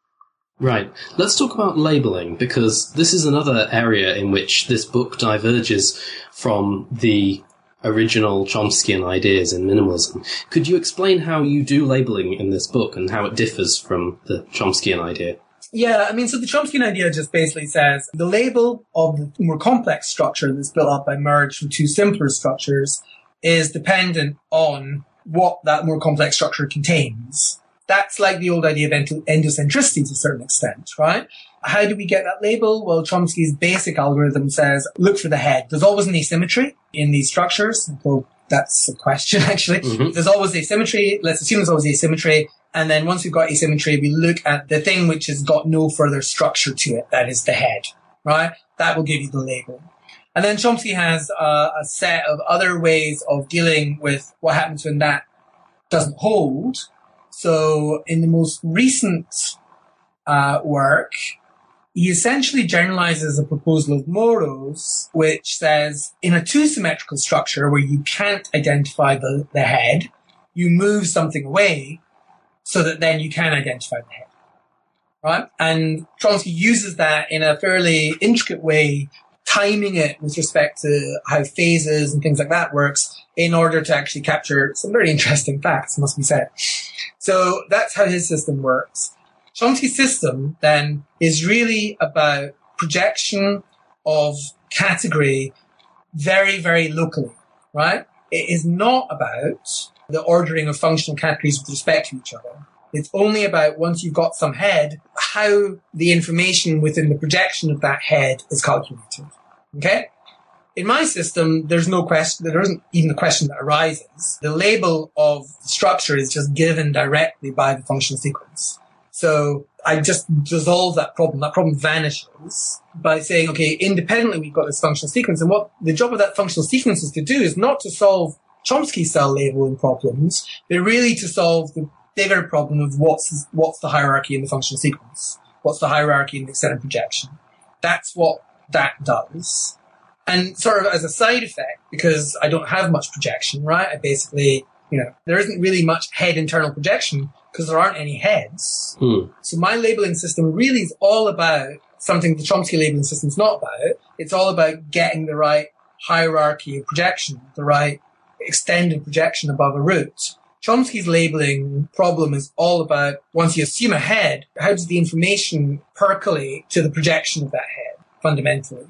Right. Let's talk about labeling, because this is another area in which this book diverges from the original Chomskyan ideas in minimalism. Could you explain how you do labeling in this book and how it differs from the Chomskyan idea? Yeah, so the Chomskyan idea just basically says the label of the more complex structure that's built up by merge from two simpler structures is dependent on what that more complex structure contains. That's like the old idea of endocentricity to a certain extent, right? How do we get that label? Well, Chomsky's basic algorithm says, look for the head. There's always an asymmetry in these structures. Well, that's a question, actually. There's always asymmetry. Let's assume there's always asymmetry. And then once we've got asymmetry, we look at the thing which has got no further structure to it. That is the head, right? That will give you the label. And then Chomsky has a set of other ways of dealing with what happens when that doesn't hold. So in the most recent work, he essentially generalizes a proposal of Moro's, which says in a two-symmetrical structure where you can't identify the head, you move something away so that then you can identify the head, right? And Chomsky uses that in a fairly intricate way, timing it with respect to how phases and things like that works in order to actually capture some very interesting facts, must be said. So that's how his system works. Chomsky's system then is really about projection of category very, very locally, right? It is not about the ordering of functional categories with respect to each other. It's only about, once you've got some head, how the information within the projection of that head is calculated. Okay? In my system, there's no question, there isn't even a question that arises. The label of the structure is just given directly by the functional sequence. So I just dissolve that problem. That problem vanishes by saying, okay, independently we've got this functional sequence, and what the job of that functional sequence is to do is not to solve Chomsky cell labeling problems, but really to solve the bigger problem of what's the hierarchy in the functional sequence. What's the hierarchy in the extended projection? That's what that does. And sort of as a side effect, because I don't have much projection, right? I basically, there isn't really much head internal projection because there aren't any heads. So my labeling system really is all about something the Chomsky labeling system is not about. It's all about getting the right hierarchy of projection, the right extended projection above a root. Chomsky's labeling problem is all about, once you assume a head, how does the information percolate to the projection of that head, fundamentally?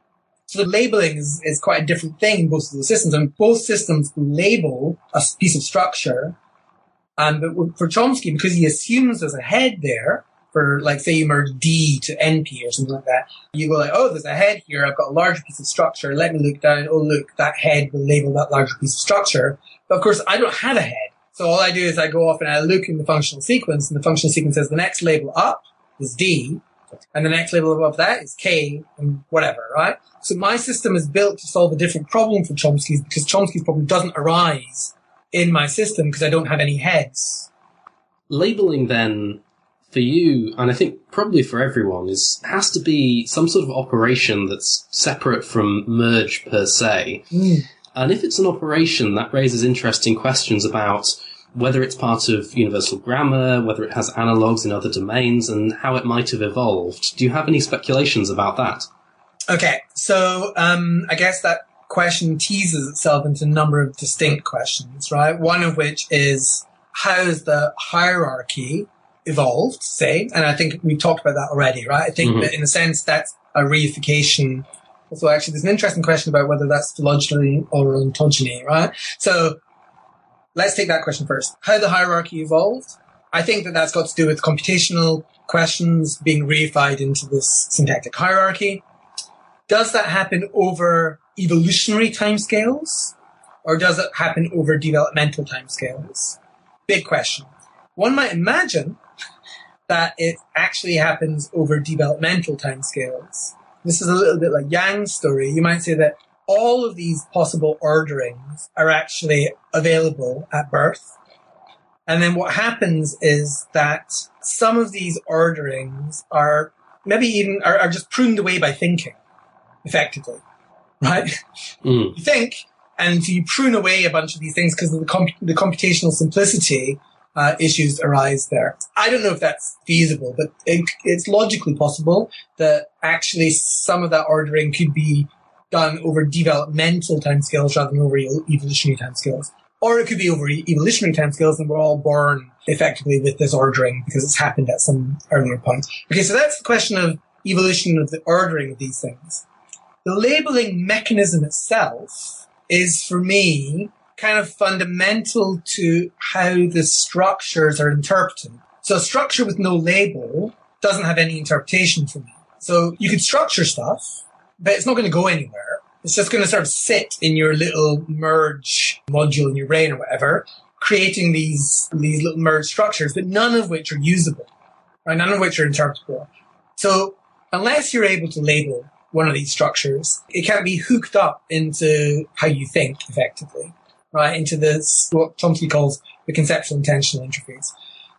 So the labeling is quite a different thing in both of those systems. And both systems label a piece of structure. But for Chomsky, because he assumes there's a head there, for like, say you merge D to NP or something like that, you go like, oh, there's a head here, I've got a larger piece of structure, let me look down, oh look, that head will label that larger piece of structure. But of course, I don't have a head. So all I do is I go off and I look in the functional sequence, and the functional sequence says the next label up is D, and the next label above that is K, and whatever, right? So my system is built to solve a different problem for Chomsky's, because Chomsky's problem doesn't arise in my system because I don't have any heads. Labeling then, for you, and I think probably for everyone, has to be some sort of operation that's separate from merge per se. And if it's an operation, that raises interesting questions about whether it's part of universal grammar, whether it has analogues in other domains, and how it might have evolved. Do you have any speculations about that? Okay, so I guess that question teases itself into a number of distinct questions, right? One of which is, how has the hierarchy evolved, say? And I think we talked about that already, right? I think that in a sense that's a reification. So actually there's an interesting question about whether that's phylogeny or ontogeny, right? So let's take that question first. How the hierarchy evolved? I think that that's got to do with computational questions being reified into this syntactic hierarchy. Does that happen over evolutionary timescales, or does it happen over developmental timescales? Big question. One might imagine that it actually happens over developmental timescales. This is a little bit like Yang's story. You might say that all of these possible orderings are actually available at birth. And then what happens is that some of these orderings are maybe even are just pruned away by thinking, effectively, right? You think, and so you prune away a bunch of these things because of the computational simplicity issues arise there. I don't know if that's feasible, but it's logically possible that actually some of that ordering could be done over developmental timescales rather than over evolutionary timescales. Or it could be over evolutionary timescales and we're all born effectively with this ordering because it's happened at some earlier point. Okay, so that's the question of evolution of the ordering of these things. The labeling mechanism itself is, for me, kind of fundamental to how the structures are interpreted. So a structure with no label doesn't have any interpretation for me. So you could structure stuff, but it's not going to go anywhere. It's just going to sort of sit in your little merge module in your brain or whatever, creating these little merge structures, but none of which are usable, right? None of which are interpretable. So unless you're able to label one of these structures, it can't be hooked up into how you think effectively, right? Into this, what Chomsky calls the conceptual intentional interface.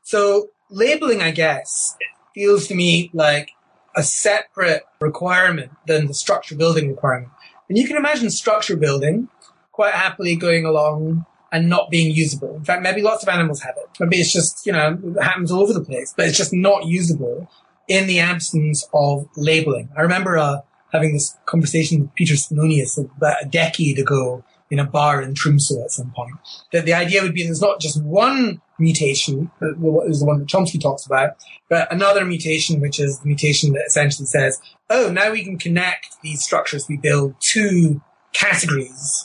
So labeling, I guess, feels to me like a separate requirement than the structure building requirement. And you can imagine structure building quite happily going along and not being usable. In fact, maybe lots of animals have it. Maybe it's just, it happens all over the place, but it's just not usable in the absence of labeling. I remember having this conversation with Peter Svenonius about a decade ago in a bar in Tromsø at some point, that the idea would be there's not just one mutation, that is the one that Chomsky talks about, but another mutation, which is the mutation that essentially says, oh, now we can connect these structures we build to categories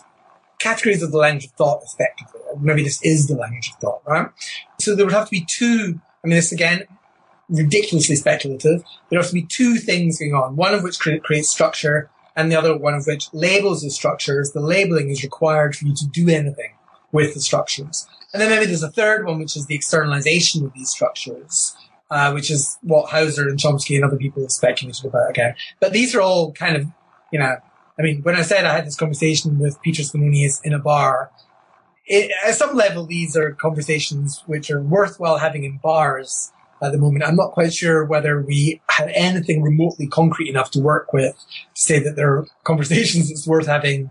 of the language of thought, effectively. Maybe this is the language of thought, right? So there would have to be two, this again, ridiculously speculative, there have to be two things going on, one of which creates structure, and the other one of which labels the structures. The labeling is required for you to do anything with the structures. And then maybe there's a third one, which is the externalization of these structures, which is what Hauser and Chomsky and other people have speculated about again. But these are all kind of, when I said I had this conversation with Peter Svenonius in a bar, at some level, these are conversations which are worthwhile having in bars at the moment. I'm not quite sure whether we have anything remotely concrete enough to work with to say that there are conversations that's worth having,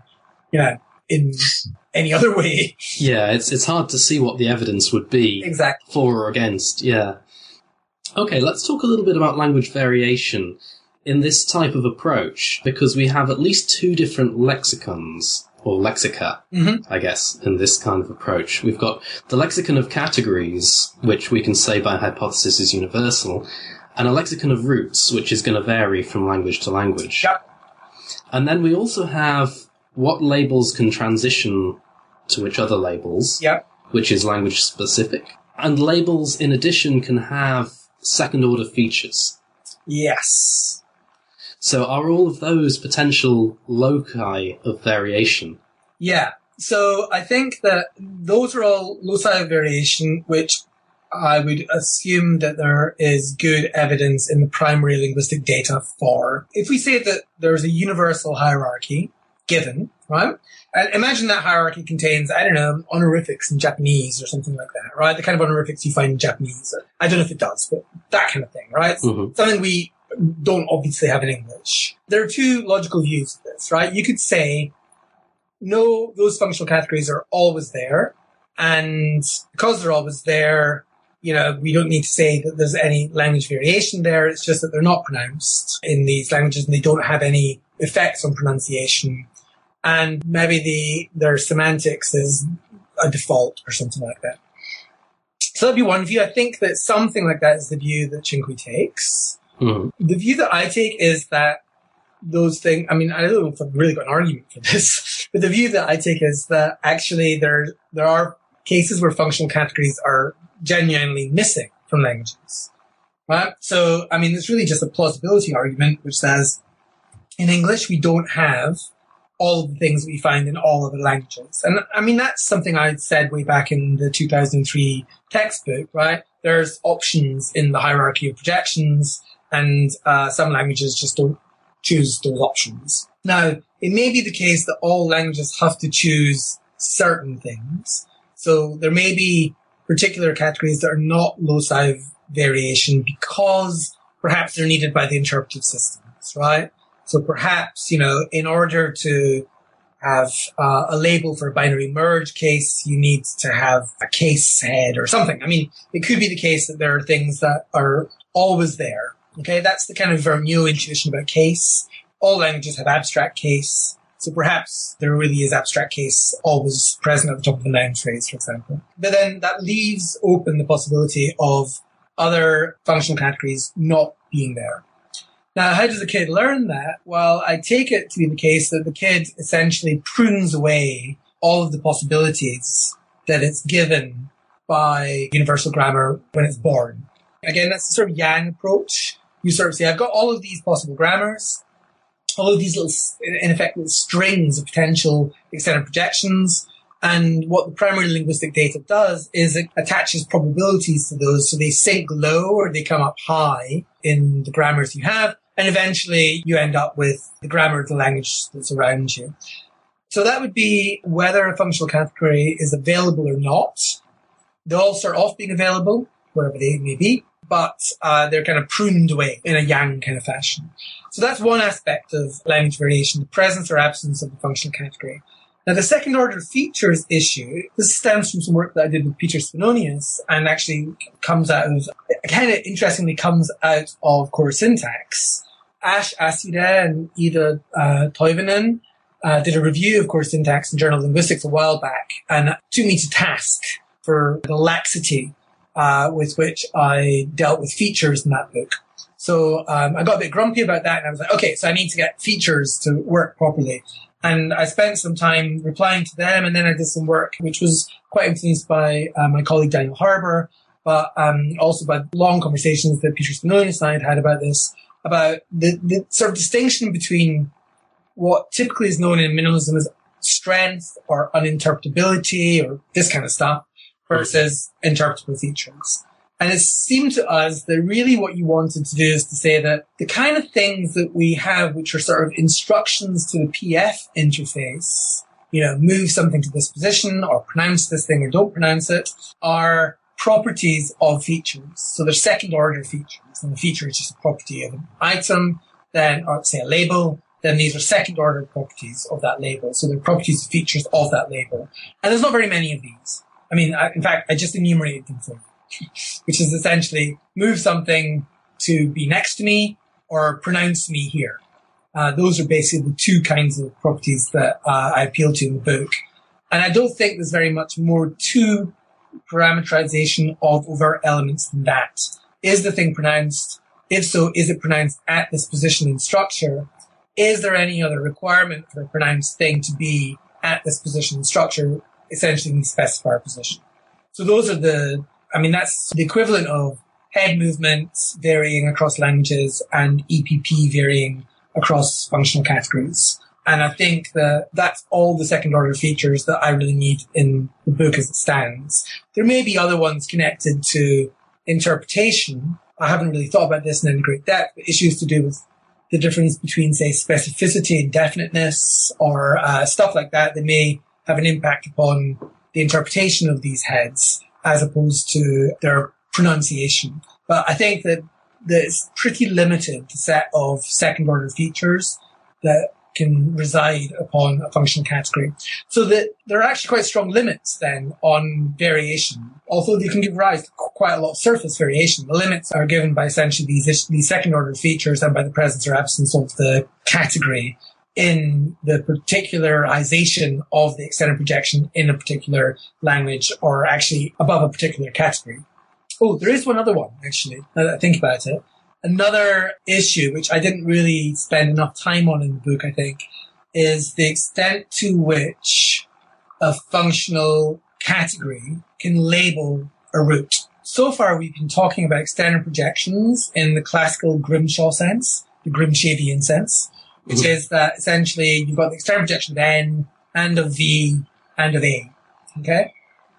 in any other way. Yeah, it's hard to see what the evidence would be exactly for or against. Yeah. Okay, let's talk a little bit about language variation. in this type of approach because we have at least two different lexicons, or lexica, I guess, in this kind of approach. We've got the lexicon of categories, which we can say by hypothesis is universal, and a lexicon of roots, which is going to vary from language to language. Yep. And then we also have what labels can transition to which other labels, which is language specific. And labels, in addition, can have second-order features. Yes. So are all of those potential loci of variation? Yeah. So I think that those are all loci of variation, which I would assume that there is good evidence in the primary linguistic data for. If we say that there's a universal hierarchy given, right? And imagine that hierarchy contains, I don't know, honorifics in Japanese or something like that, right? The kind of honorifics you find in Japanese. I don't know if it does, but that kind of thing, right? Mm-hmm. Something we don't obviously have in English. There are two logical views of this, right? You could say, no, those functional categories are always there. And because they're always there, you know, we don't need to say that there's any language variation there. It's just that they're not pronounced in these languages and they don't have any effects on pronunciation. And maybe their semantics is a default or something like that. So that'd be one view. I think that something like that is the view that Chinqui takes. Mm-hmm. The view that I take is that those things, I mean, I don't know if I've really got an argument for this, but the view that I take is that actually there are cases where functional categories are genuinely missing from languages. Right? So, I mean, it's really just a plausibility argument, which says in English, we don't have all of the things that we find in all other languages. And I mean, that's something I said way back in the 2003 textbook, right? There's options in the hierarchy of projections, and some languages just don't choose those options. Now, it may be the case that all languages have to choose certain things. So there may be particular categories that are not loci of variation because perhaps they're needed by the interpretive systems, right? So perhaps, you know, in order to have a label for a binary merge case, you need to have a case head or something. I mean, it could be the case that there are things that are always there. Okay, that's the kind of Vergniaud intuition about case. All languages have abstract case. So perhaps there really is abstract case always present at the top of the noun phrase, for example. But then that leaves open the possibility of other functional categories not being there. Now, how does a kid learn that? Well, I take it to be the case that the kid essentially prunes away all of the possibilities that it's given by universal grammar when it's born. Again, that's the sort of Yang approach. You sort of say, I've got all of these possible grammars, all of these little, in effect, little strings of potential extended projections. And what the primary linguistic data does is it attaches probabilities to those. So they sink low or they come up high in the grammars you have. And eventually you end up with the grammar of the language that's around you. So that would be whether a functional category is available or not. They all start off being available, wherever they may be, but they're kind of pruned away in a Yang kind of fashion. So that's one aspect of language variation, the presence or absence of the functional category. Now, the second order features issue, this stems from some work that I did with Peter Spanonius and actually comes out of, kind of interestingly comes out of core syntax. Ash Asire and Ida Toivonen did a review of core syntax in Journal of Linguistics a while back and took me to task for the laxity with which I dealt with features in that book. So I got a bit grumpy about that and I was like, okay, so I need to get features to work properly. And I spent some time replying to them, and then I did some work which was quite influenced by my colleague Daniel Harbour, but also by long conversations that Peter Spanonius and I had had about this, about the sort of distinction between what typically is known in minimalism as strength or uninterpretability or this kind of stuff versus interpretable features. And it seemed to us that really what you wanted to do is to say that the kind of things that we have, which are sort of instructions to the PF interface, you know, move something to this position or pronounce this thing or don't pronounce it, are properties of features. So they're second order features. And the feature is just a property of an item, then, or say a label, then these are second order properties of that label. So they're properties of features of that label. And there's not very many of these. I mean, in fact, I just enumerated them for you. Which is essentially move something to be next to me or pronounce me here. Those are basically the two kinds of properties that I appeal to in the book. And I don't think there's very much more to parameterization of overt elements than that. Is the thing pronounced? If so, is it pronounced at this position in structure? Is there any other requirement for a pronounced thing to be at this position in structure, essentially in the specifier position? So those are that's the equivalent of head movements varying across languages and EPP varying across functional categories. And I think that that's all the second order features that I really need in the book as it stands. There may be other ones connected to interpretation. I haven't really thought about this in any great depth, but issues to do with the difference between, say, specificity and definiteness or stuff like that may have an impact upon the interpretation of these heads as opposed to their pronunciation. But I think that it's pretty limited, the set of second order features that can reside upon a functional category. So that there are actually quite strong limits then on variation, although they can give rise to quite a lot of surface variation. The limits are given by essentially these second order features and by the presence or absence of the category in the particularization of the extended projection in a particular language or actually above a particular category. Oh, there is one other one, actually, now that I think about it. Another issue, which I didn't really spend enough time on in the book, I think, is the extent to which a functional category can label a root. So far, we've been talking about extended projections in the classical Grimshaw sense, the Grimshavian sense, which is that essentially you've got the extended projection of N and of V and of A. Okay?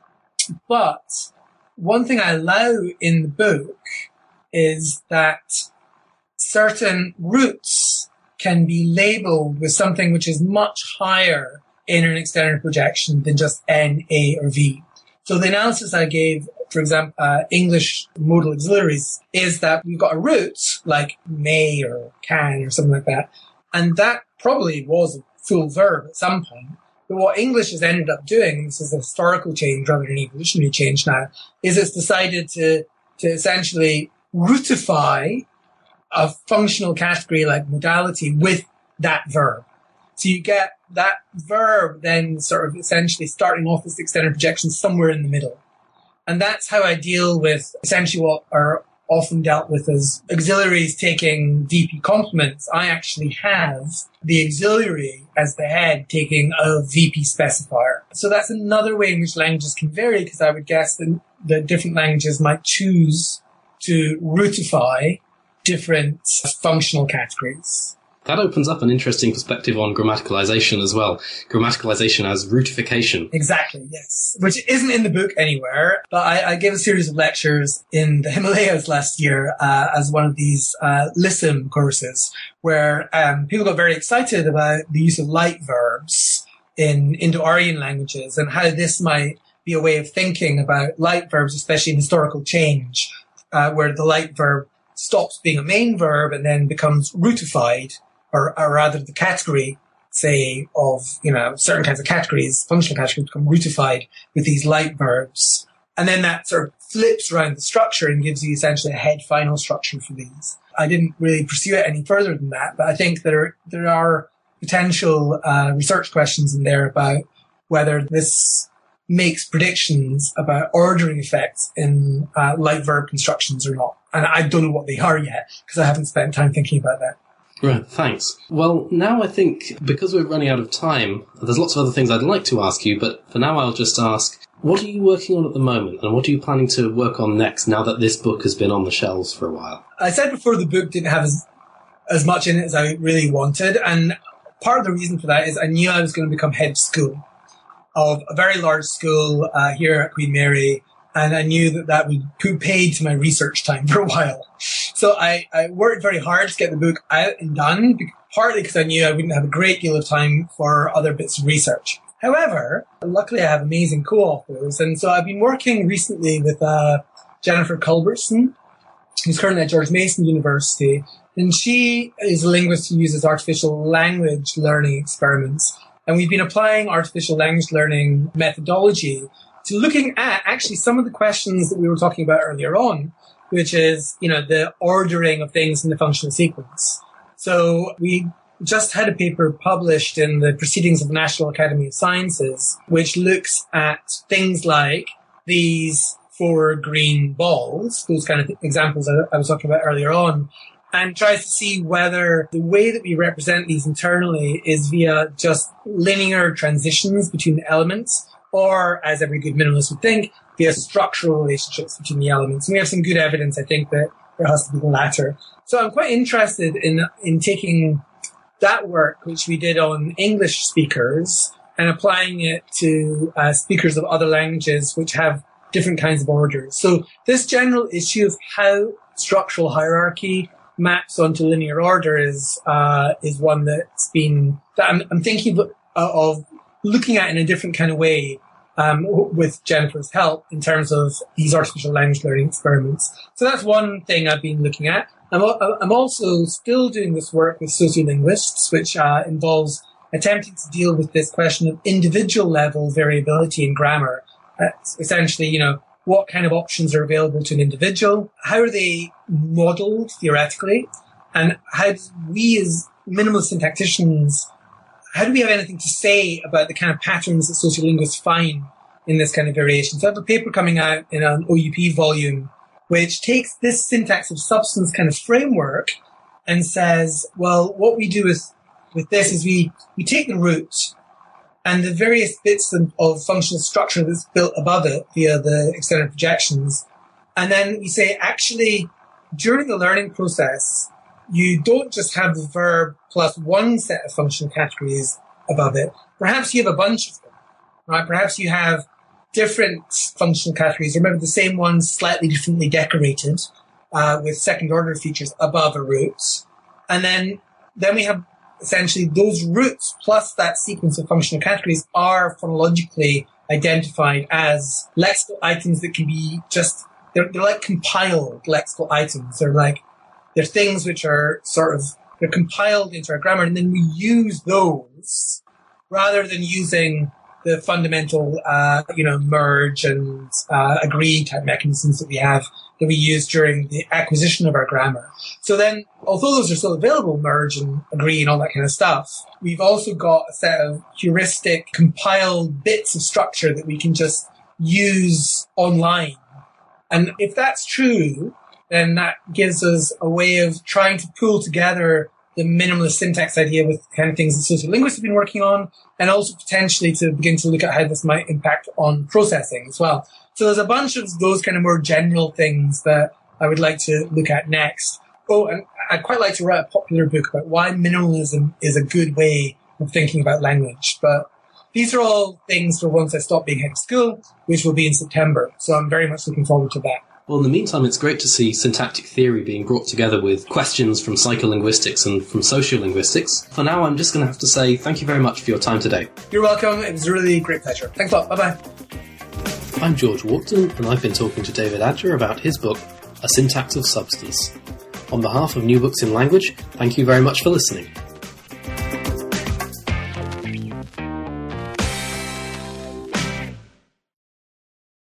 But one thing I allow in the book is that certain roots can be labeled with something which is much higher in an extended projection than just N, A, or V. So the analysis I gave, for example, English modal auxiliaries, is that we've got a root like may or can or something like that, and that probably was a full verb at some point. But what English has ended up doing, and this is a historical change rather than an evolutionary change now, is it's decided to essentially rootify a functional category like modality with that verb. So you get that verb then sort of essentially starting off as extended projection somewhere in the middle. And that's how I deal with essentially what are often dealt with as auxiliaries taking VP complements. I actually have the auxiliary as the head taking a VP specifier. So that's another way in which languages can vary, because I would guess that different languages might choose to rootify different functional categories. That opens up an interesting perspective on grammaticalization as well. Grammaticalization as rootification. Exactly, yes. Which isn't in the book anywhere, but I gave a series of lectures in the Himalayas last year as one of these LISM courses, where people got very excited about the use of light verbs in Indo-Aryan languages and how this might be a way of thinking about light verbs, especially in historical change, where the light verb stops being a main verb and then becomes rootified, or rather the category, say, of, certain kinds of categories, functional categories become rootified with these light verbs. And then that sort of flips around the structure and gives you essentially a head final structure for these. I didn't really pursue it any further than that, but I think there are potential research questions in there about whether this makes predictions about ordering effects in light verb constructions or not. And I don't know what they are yet, because I haven't spent time thinking about that. Right, thanks. Well, now I think, because we're running out of time, there's lots of other things I'd like to ask you, but for now I'll just ask, what are you working on at the moment, and what are you planning to work on next now that this book has been on the shelves for a while? I said before the book didn't have as much in it as I really wanted, and part of the reason for that is I knew I was going to become head of school of a very large school here at Queen Mary, and I knew that would put paid to my research time for a while. So I worked very hard to get the book out and done, partly because I knew I wouldn't have a great deal of time for other bits of research. However, luckily I have amazing co-authors, and so I've been working recently with Jennifer Culbertson, who's currently at George Mason University, and she is a linguist who uses artificial language learning experiments. And we've been applying artificial language learning methodology to looking at actually some of the questions that we were talking about earlier on, which is, the ordering of things in the functional sequence. So we just had a paper published in the Proceedings of the National Academy of Sciences, which looks at things like these 4 green balls, those kind of examples I was talking about earlier on, and tries to see whether the way that we represent these internally is via just linear transitions between the elements, or, as every good minimalist would think, via structural relationships between the elements. And we have some good evidence, I think, that there has to be the latter. So I'm quite interested in taking that work, which we did on English speakers, and applying it to speakers of other languages which have different kinds of orders. So this general issue of how structural hierarchy maps onto linear order is one that I'm thinking of looking at in a different kind of way with Jennifer's help in terms of these artificial language learning experiments. So that's one thing I've been looking at. I'm also still doing this work with sociolinguists, which involves attempting to deal with this question of individual level variability in grammar. Essentially, what kind of options are available to an individual? How are they modeled theoretically? And how do we as minimalist syntacticians, how do we have anything to say about the kind of patterns that sociolinguists find in this kind of variation? So I have a paper coming out in an OUP volume which takes this syntax of substance kind of framework and says, well, what we do with this is we take the root and the various bits of functional structure that's built above it via the external projections. And then we say, actually, during the learning process, you don't just have the verb plus one set of functional categories above it. Perhaps you have a bunch of them, right? Perhaps you have different functional categories, or maybe the same ones slightly differently decorated with second order features above a root. And then we have essentially those roots plus that sequence of functional categories are phonologically identified as lexical items that can be just, they're like compiled lexical items. They're things which are they're compiled into our grammar, and then we use those rather than using the fundamental, merge and agree type mechanisms that we use during the acquisition of our grammar. So then, although those are still available, merge and agree and all that kind of stuff, we've also got a set of heuristic compiled bits of structure that we can just use online. And if that's true, then that gives us a way of trying to pull together the minimalist syntax idea with the kind of things that sociolinguists have been working on, and also potentially to begin to look at how this might impact on processing as well. So there's a bunch of those kind of more general things that I would like to look at next. Oh, and I'd quite like to write a popular book about why minimalism is a good way of thinking about language. But these are all things for once I stop being head of school, which will be in September. So I'm very much looking forward to that. Well, in the meantime, it's great to see syntactic theory being brought together with questions from psycholinguistics and from sociolinguistics. For now, I'm just going to have to say thank you very much for your time today. You're welcome. It was a really great pleasure. Thanks a lot. Bye-bye. I'm George Walkden, and I've been talking to David Adger about his book, A Syntax of Substance. On behalf of New Books in Language, thank you very much for listening.